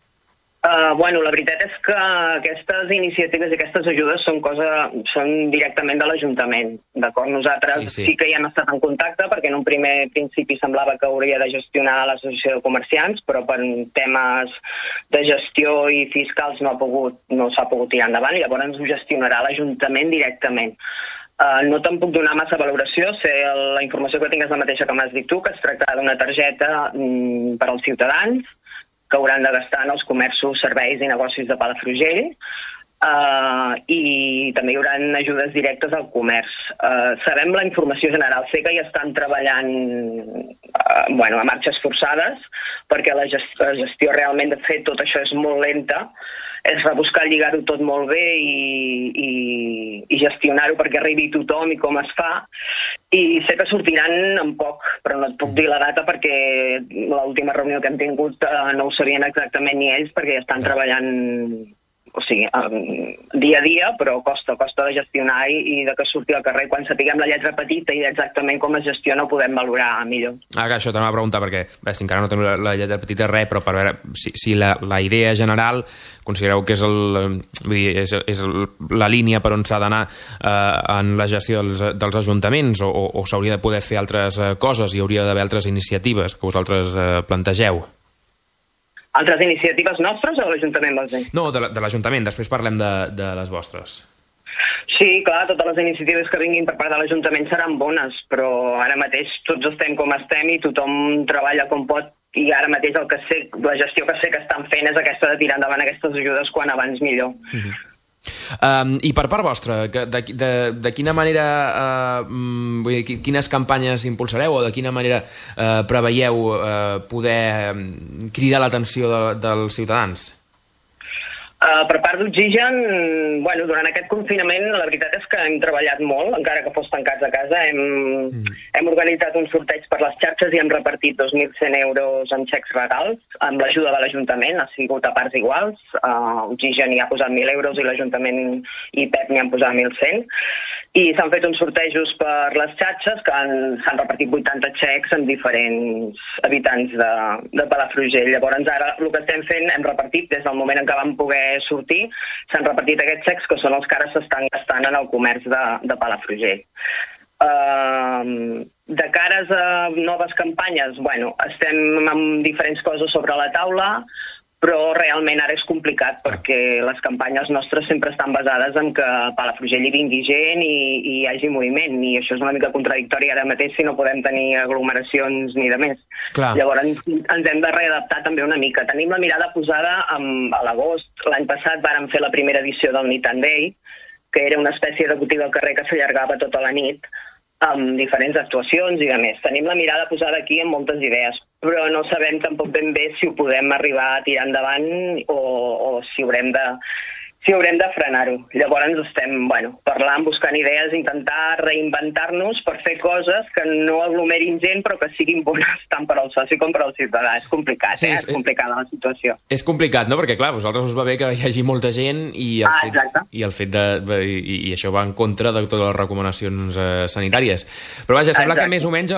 La veritat és que aquestes iniciatives i aquestes ajudes són directament de l'Ajuntament. D'acord? Nosaltres sí que hi hem estat en contacte perquè en un primer principi semblava que hauria de gestionar l'Associació de Comerciants, però per temes de gestió i fiscals no s'ha pogut tirar endavant, llavors ho gestionarà l'Ajuntament directament. No te'n puc donar massa valoració, la informació que tinc és la mateixa que m'has dit tu, que es tracta d'una targeta per als ciutadans que hauran de gastar en els comerços, serveis i negocis de Palafrugell, i també hi haurà ajudes directes al comerç. Sabem la informació general, sé que hi estan treballant a marxes forçades, perquè la gestió realment, de fet, tot això és molt lenta, és rebuscar, lligar-ho tot molt bé i gestionar-ho perquè arribi tothom i com es fa. I sé que sortiran en poc, però no et puc dir la data perquè l'última reunió que hem tingut no ho sabien exactament ni ells perquè estan treballant dia a dia, però costa de gestionar i de que surti al carrer. Quan sapiguem la lletra petita i exactament com es gestiona ho podem valorar millor. Això també m'ha preguntat perquè, si encara no tenim la lletra petita res, però per veure si la idea general considereu que és la línia per on s'ha d'anar en la gestió dels ajuntaments o s'hauria de poder fer altres coses i hauria d'haver altres iniciatives que vosaltres plantegeu? Altres iniciatives nostres o l'Ajuntament vols dir? No, de l'Ajuntament, després parlem de les vostres. Sí, clar, totes les iniciatives que vinguin per part de l'Ajuntament seran bones, però ara mateix tots estem com estem i tothom treballa com pot i ara mateix la gestió que sé que estan fent és aquesta de tirar endavant aquestes ajudes quan abans millor. I per part vostra, de quina manera, quines campanyes impulsareu o de quina manera preveieu poder cridar l'atenció dels ciutadans? Per part d'Oxigen, durant aquest confinament la veritat és que hem treballat molt, encara que fos tancats a casa. Hem organitzat un sorteig per les xarxes i hem repartit 2.100 euros en xecs regals amb l'ajuda de l'Ajuntament, ha sigut a parts iguals. Oxigen hi ha posat 1.000 euros i l'Ajuntament i PEP n'hi han posat 1.100. I s'han fet uns sortejos per les xarxes que s'han repartit 80 xecs amb diferents habitants de Palafrugell. Llavors ara el que estem fent, hem repartit des del moment en què vam poder poder sortir, s'han repartit aquests xecs que són els que ara s'estan gastant en el comerç de Palafrugell. De cares a noves campanyes, bueno, estem amb diferents coses sobre la taula, però realment ara és complicat perquè les campanyes nostres sempre estan basades en que a Palafrugell hi vingui gent i hi hagi moviment, i això és una mica contradictori ara mateix si no podem tenir aglomeracions ni de més. Clar. Llavors ens hem de readaptar també una mica. Tenim la mirada posada a l'agost. L'any passat vàrem fer la primera edició del Nit and Day, que era una espècie de botiga al carrer que s'allargava tota la nit, amb diferents actuacions i de més. Tenim la mirada posada aquí amb moltes idees, però no sabem tampoc ben bé si ho podem arribar a tirar endavant o si haurem de frenar-ho. Llavors estem parlant, buscant idees, intentar reinventar-nos per fer coses que no aglomerin gent però que siguin bones tant per al soci com per al ciutadà. És complicat, sí, és complicada la situació. És complicat, no? Perquè, clar, vosaltres us va bé que hi hagi molta gent i el fet i això va en contra de totes les recomanacions sanitàries. Però vaja, sembla que més o menys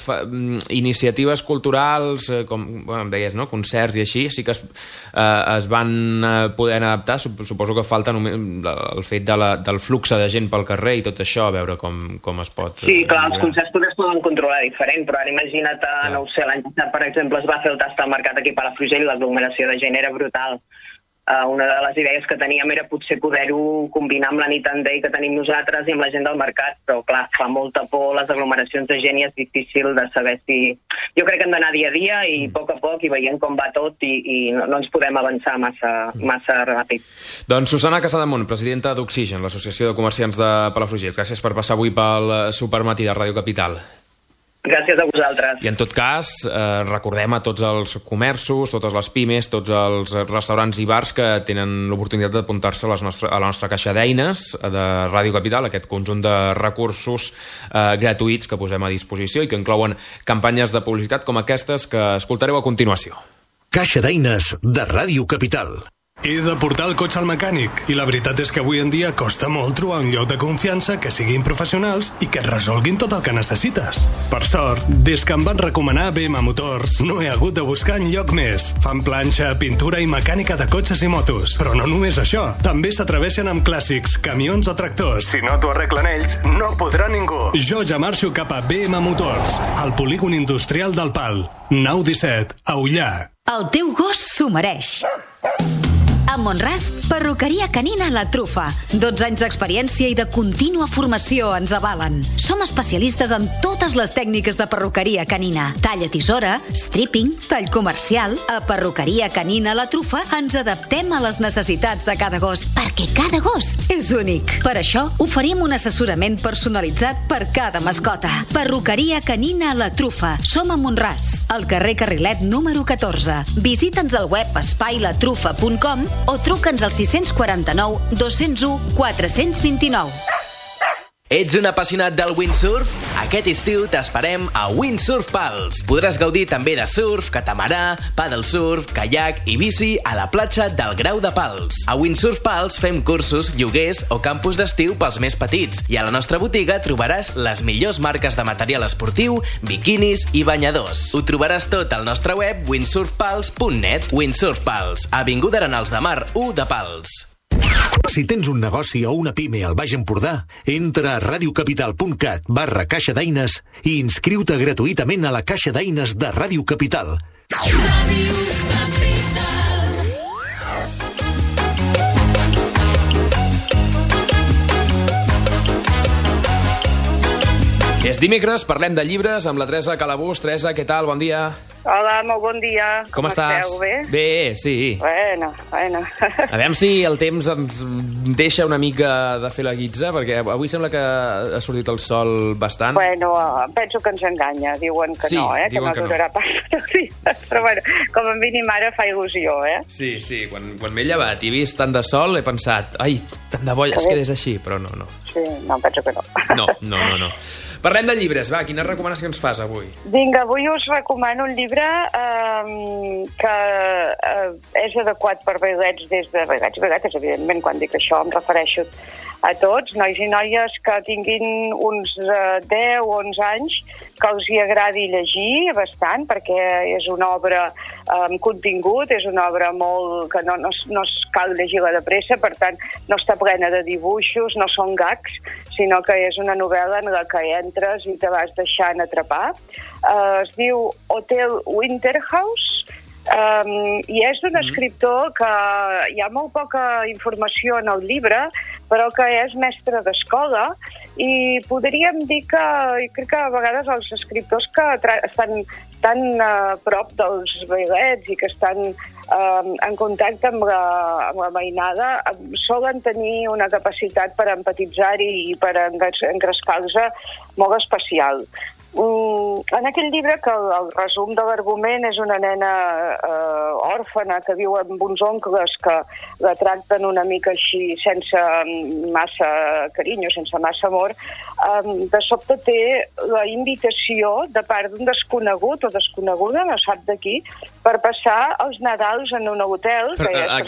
iniciatives culturals, com em deies, no? Concerts i així, sí que es van poder adaptar. Suposo que falta el fet del flux de gent pel carrer i tot això, a veure com es pot... Sí, clar, els concerts potser es poden controlar diferent, però ara imagina't, no ho sé, l'any passat, per exemple, es va fer el tast al mercat aquí a Palafrugell i l'aglomeració de gent era brutal. Una de les idees que teníem era potser poder-ho combinar amb la Nit and Day que tenim nosaltres i amb la gent del mercat, però clar, fa molta por les aglomeracions de gent i és difícil de saber si... Jo crec que hem d'anar dia a dia i a poc i veient com va tot i no ens podem avançar massa ràpid. Doncs Susana Casademont, presidenta d'Oxigen, l'Associació de Comerciants de Palafrugell. Gràcies per passar avui pel Supermatí de Ràdio Capital. Gràcies a vosaltres. I en tot cas, recordem a tots els comerços, totes les pimes, tots els restaurants i bars que tenen l'oportunitat d'apuntar-se a la nostra caixa d'eines de Ràdio Capital, aquest conjunt de recursos gratuïts que posem a disposició i que inclouen campanyes de publicitat com aquestes que escoltareu a continuació. Caixa d'eines de Ràdio Capital. He de portar el cotxe al mecànic i la veritat és que avui en dia costa molt trobar un lloc de confiança que siguin professionals i que et resolguin tot el que necessites. Per sort, des que em van recomanar BM Motors, no he hagut de buscar enlloc més. Fan planxa, pintura i mecànica de cotxes i motos. Però no només això, també s'atreveixen amb clàssics, camions o tractors. Si no t'ho arreglen ells, no podrà ningú. Jo ja marxo cap a BM Motors, al polígon industrial del Pal. 9-17, a Ullà. El teu gos s'ho mereix. A Montràs, perruqueria canina La Trufa. 12 anys d'experiència i de contínua formació ens avalen. Som especialistes en totes les tècniques de perruqueria canina. Talla tisora, stripping, tall comercial. A perruqueria canina La Trufa ens adaptem a les necessitats de cada gos, perquè cada gos és únic. Per això, oferim un assessorament personalitzat per cada mascota. Perruqueria canina La Trufa. Som a Montràs, al carrer Carrilet número 14. Visita'ns al web espailatrufa.com o truca'ns al 649 201 429. Ets un apassionat del windsurf? Aquest estiu t'esperem a Windsurf Pals. Podràs gaudir també de surf, catamarà, paddle surf, kayak i bici a la platja del Grau de Pals. A Windsurf Pals fem cursos, lloguers o campus d'estiu pels més petits i a la nostra botiga trobaràs les millors marques de material esportiu, biquinis i banyadors. Ho trobaràs tot al nostre web windsurfpals.net. Windsurf Pals, avinguda Arenals de Mar 1 de Pals. Si tens un negoci o una pime al Baix Empordà, entra a radiocapital.cat/caixa d'eines i inscriu-te gratuïtament a la Caixa d'Eines de Ràdio Capital. Ràdio Capital. És dimecres, parlem de llibres amb la Teresa Calabús. Teresa, què tal? Bon dia. Hola, molt bon dia. Com estàs? Esteu, bé? Bé, sí. Bueno. A veure si el temps ens deixa una mica de fer la guitza, perquè avui sembla que ha sortit el sol bastant. Bueno, penso que ens enganya. Diuen que sí, no, que no durarà pas tot el dia. Però bueno, com a mínim ara fa il·lusió, Sí, quan m'he llevat i he vist tant de sol he pensat, ai, tant de bo es quedés així, però no. Sí, no, penso que no. No. Parlem de llibres, va, quines recomanacions fas avui? Vinga, avui us recomano un llibre que és adequat per veguets des de veguetes, evidentment, quan dic això em refereixo a tots, nois i noies que tinguin uns 10 o 11 anys, que els hi agradi llegir bastant, perquè és una obra amb contingut, és una obra molt que no es cal llegir-la de pressa, per tant, no està plena de dibuixos, no són gags, sinó que és una novel·la en la que entres i te vas deixant atrapar. Es diu Hotel Winterhouse, i és d'un escriptor que hi ha molt poca informació en el llibre, però que és mestre d'escola, i podríem dir que crec que a vegades els escriptors que estan tan a prop dels veïnets i que estan en contacte amb la mainada solen tenir una capacitat per empatitzar i per engrescar-los molt especial. En aquell llibre, que el resum de l'argument és una nena òrfana que viu amb uns oncles que la tracten una mica així sense massa carinyo, sense massa amor, de sobte té la invitació de part d'un desconegut o desconeguda, no sap d'aquí, per passar els Nadals en un hotel.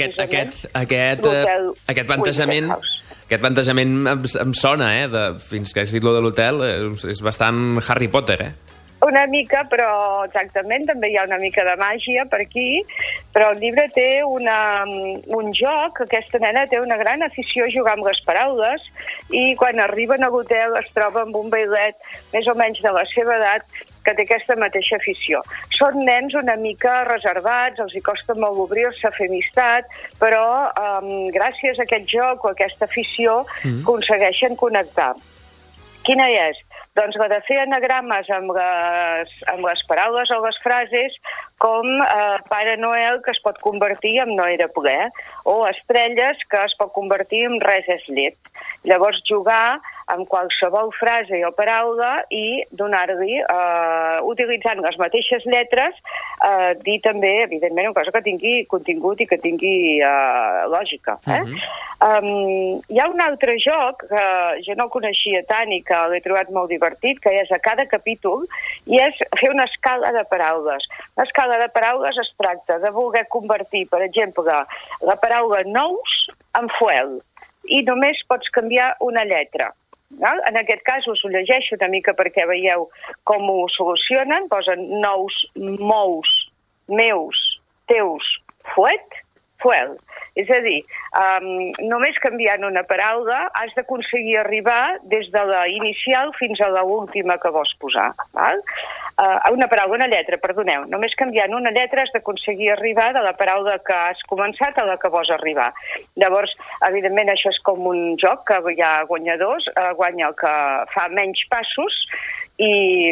Aquest plantejament em sona, fins que has dit lo de l'hotel, és bastant Harry Potter, Una mica, però exactament, també hi ha una mica de màgia per aquí, però el llibre té un joc, aquesta nena té una gran afició a jugar amb les paraules, i quan arriben a l'hotel es troba amb un vailet més o menys de la seva edat que té aquesta mateixa afició. Són nens una mica reservats, els hi costa molt obrir-se, fer amistat, però gràcies a aquest joc o a aquesta afició aconsegueixen connectar. Quina és? Doncs la de fer anagrames amb les paraules o les frases, com Pare Noel, que es pot convertir en no era ple, o estrelles, que es pot convertir en res és llet. Llavors jugar amb qualsevol frase o paraula i donar-li, utilitzant les mateixes lletres, dir també, evidentment, una cosa que tingui contingut i que tingui lògica. Hi ha un altre joc que jo no coneixia tant i que l'he trobat molt divertit, que és a cada capítol, i és fer una escala de paraules. L'escala de paraules es tracta de voler convertir, per exemple, la paraula nous en fuel, i només pots canviar una lletra. En aquest cas us ho llegeixo una mica perquè veieu com ho solucionen. Posen nous, mous, meus, teus, fuet, fuel. És a dir, només canviant una paraula has d'aconseguir arribar des de la inicial fins a l'última que vols posar. Una paraula, una lletra, perdoneu. Només canviant una lletra has d'aconseguir arribar de la paraula que has començat a la que vols arribar. Llavors, evidentment, això és com un joc que hi ha guanyadors, guanya el que fa menys passos, i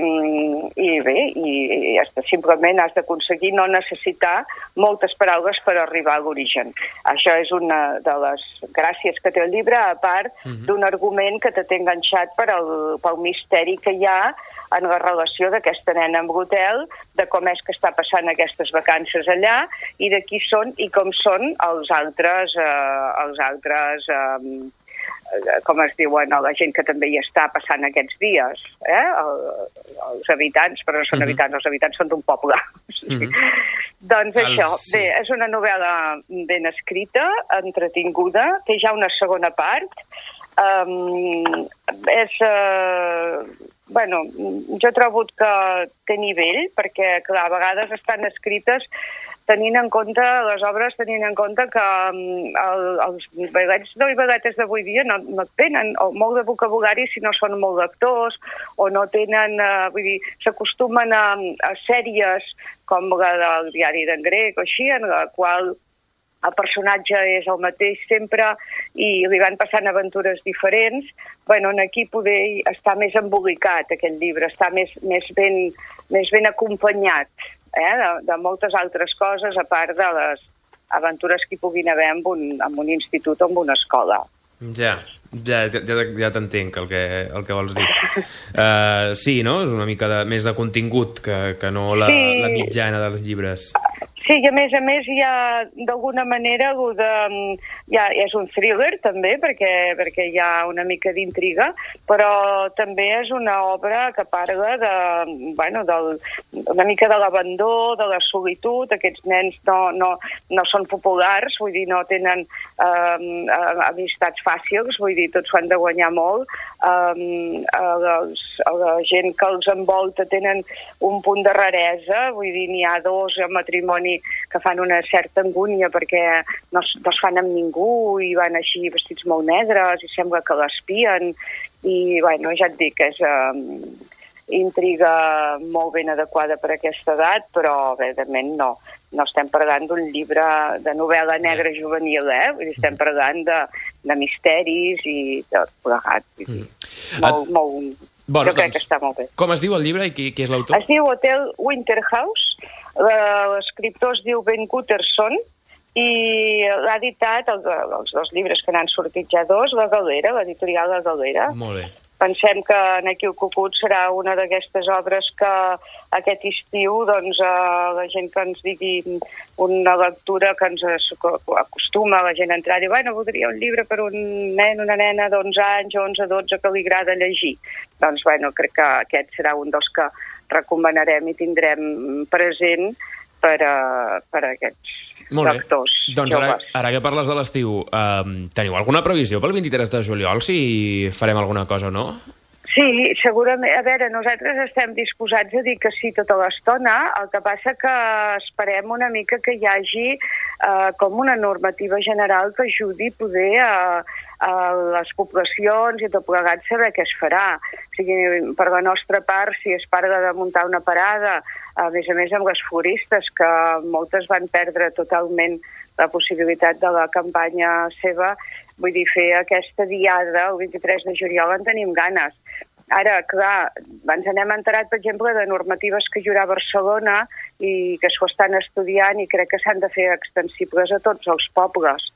simplement has d'aconseguir no necessitar moltes paraules per arribar a l'origen. Això és una de les gràcies que té el llibre, a part d'un argument que te té enganxat pel misteri que hi ha en la relació d'aquesta nena amb l'hotel, de com és que està passant aquestes vacances allà i de qui són i com són els altres com es diuen, la gent que també hi està passant aquests dies, els habitants, però no són habitants, els habitants són d'un poble. Doncs això, bé, és una novel·la ben escrita, entretinguda, té ja una segona part, jo trobo que té nivell, perquè, clar, a vegades estan escrites tenint en compte les obres, tenint en compte que els veïnets i veïnetes d'avui dia no tenen molt de vocabulari si no són molt lectors o no tenen, vull dir, s'acostumen a sèries com la del diari d'en Grec o així, en la qual el personatge és el mateix sempre i li van passant aventures diferents. Bueno, aquí poder estar més embolicat, aquest llibre, està més ben acompanyat de moltes altres coses, a part de les aventures que hi puguin haver en un institut o en una escola. Ja t'entenc el que vols dir. Sí, no? És una mica més de contingut que no la mitjana dels llibres. Sí, i a més hi ha d'alguna manera ja és un thriller també, perquè hi ha una mica d'intriga, però també és una obra que parla una mica de l'abandó, de la solitud. Aquests nens no són populars, vull dir, no tenen amistats fàcils, vull dir, tots s'ho han de guanyar molt. La gent que els envolta tenen un punt de raresa, vull dir, n'hi ha dos en matrimoni que fan una certa angúnia perquè no es fan amb ningú i van així vestits molt negres i sembla que l'espien i, bueno, ja et dic, és intriga molt ben adequada per a aquesta edat, però, evidentment, no estem parlant d'un llibre de novel·la negra juvenil, Vull dir, estem parlant de misteris i tot plegat. Jo crec que està molt bé. Com es diu el llibre i qui és l'autor? Es diu Hotel Winterhouse, l'escriptor es diu Ben Gutterson i l'ha editat, els dos llibres que n'han sortit ja dos, La Galera, l'editorial La Galera. Molt bé. Pensem que Aquí el Cucut serà una d'aquestes obres que aquest estiu la gent que ens digui una lectura que ens acostuma la gent a entrar i dir, bueno, voldria un llibre per un nen, una nena d'11 anys, 11, 12 que li agrada llegir. Doncs, bueno, crec que aquest serà un dels que recomanarem i tindrem present per a aquests lectors joves. Ara que parles de l'estiu, teniu alguna previsió pel 23 de juliol, si farem alguna cosa o no? Sí, segurament. A veure, nosaltres estem disposats a dir que sí tota l'estona, el que passa que esperem una mica que hi hagi com una normativa general que ajudi poder a les poblacions i tot plegat saber què es farà. O sigui, per la nostra part, si es parla de muntar una parada, a més amb les floristes, que moltes van perdre totalment la possibilitat de la campanya seva, vull dir, fer aquesta diada el 23 de juliol en tenim ganes. Ara, clar, ens n'hem enterat, per exemple, de normatives que hi haurà a Barcelona i que s'ho estan estudiant i crec que s'han de fer extensibles a tots els pobles.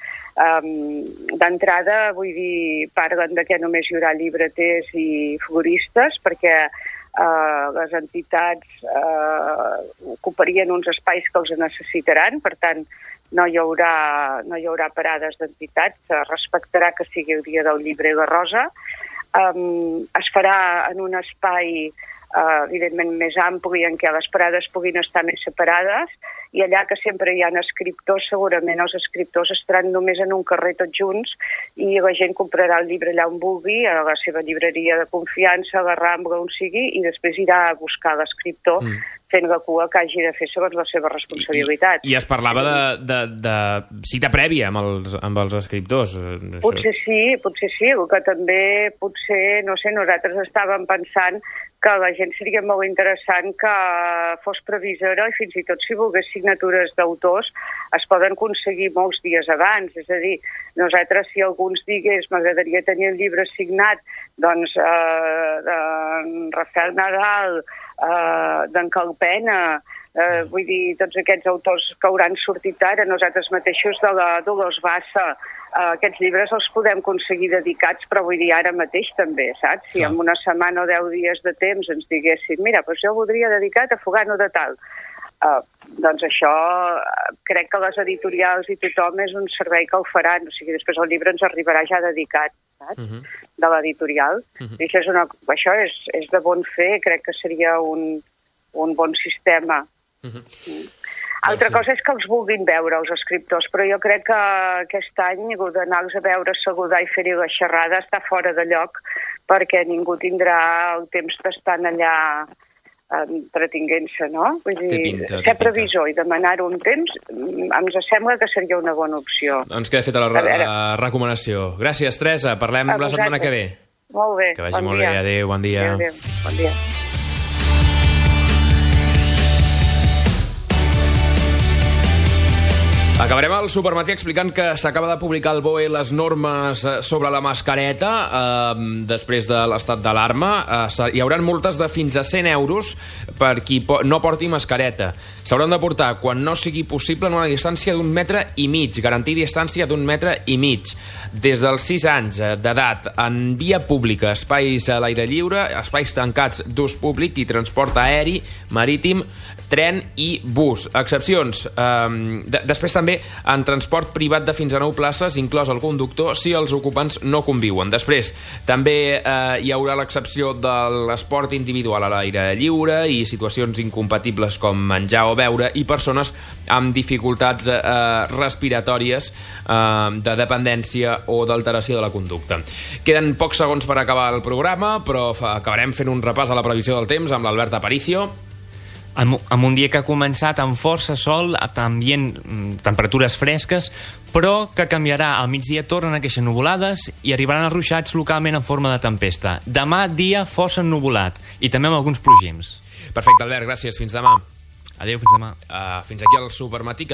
D'entrada, vull dir, parlen de que només hi haurà llibreters i floristes perquè les entitats ocuparien uns espais que els necessitaran, per tant, no hi haurà parades d'entitats, es respectarà que sigui el dia del llibre i la rosa. Es farà en un espai evidentment més ampli en què les parades puguin estar més separades i allà que sempre hi ha escriptors, segurament els escriptors estaran només en un carrer tots junts i la gent comprarà el llibre allà on vulgui, a la seva llibreria de confiança, a la Rambla, on sigui, i després irà a buscar l'escriptor fent la cua que hagi de fer segons la seva responsabilitat. I es parlava de cita prèvia amb els escriptors. Potser sí, el que també potser, no sé, nosaltres estàvem pensant que la gent seria molt interessant que fos previsora i fins i tot si volgués signatures d'autors es poden aconseguir molts dies abans. És a dir, nosaltres si algú ens digués m'agradaria tenir un llibre signat doncs d'en Rafael Nadal, d'en Calpena, vull dir, tots aquests autors que hauran sortit ara, nosaltres mateixos de la Dolors Bassa, aquests llibres els podem aconseguir dedicats, però vull dir ara mateix també, saps? Si en una setmana o 10 dies de temps ens diguessin, mira, doncs jo voldria dedicat a Fulano de tal. Doncs això crec que les editorials i tothom és un servei que el faran, o sigui, després el llibre ens arribarà ja dedicat, saps? De l'editorial. I això és de bon fer, crec que seria un bon sistema. Altra cosa és que els vulguin veure, els escriptors, però jo crec que aquest any d'anar-los a veure, saludar i fer-hi la xerrada està fora de lloc perquè ningú tindrà el temps d'estar allà entretinguent-se, no? Vull dir, ser previsor i demanar-ho un temps ens sembla que seria una bona opció. Doncs queda feta la recomanació. Gràcies, Teresa. Parlem la setmana que ve. Molt bé. Que vagi molt bé. Adéu, bon dia. Bon dia. Acabarem el Supermatí explicant que s'acaba de publicar al BOE les normes sobre la mascareta després de l'estat d'alarma. Hi haurà multes de fins a 100 euros per qui no porti mascareta. S'hauran de portar quan no sigui possible en una distància d'1,5 metres, garantir distància d'1,5 metres, des dels 6 anys d'edat, en via pública, espais a l'aire lliure, espais tancats d'ús públic i transport aeri, marítim, tren i bus. Excepcions. Després també en transport privat de fins a 9 places, inclòs el conductor, si els ocupants no conviuen. Després també hi haurà l'excepció de l'esport individual a l'aire lliure i situacions incompatibles com menjar o beure i persones amb dificultats respiratòries, de dependència o d'alteració de la conducta. Queden pocs segons per acabar el programa, però acabarem fent un repàs a la previsió del temps amb l'Albert Aparicio. Amb un dia que ha començat amb força sol, ambient, temperatures fresques, però que canviarà. Al migdia tornen a queixar nuvolades i arribaran els ruixats localment en forma de tempesta. Demà, dia força ennuvolat i també amb alguns plogims. Perfecte, Albert, gràcies. Fins demà. Adéu, fins demà. Fins aquí el Supermatí.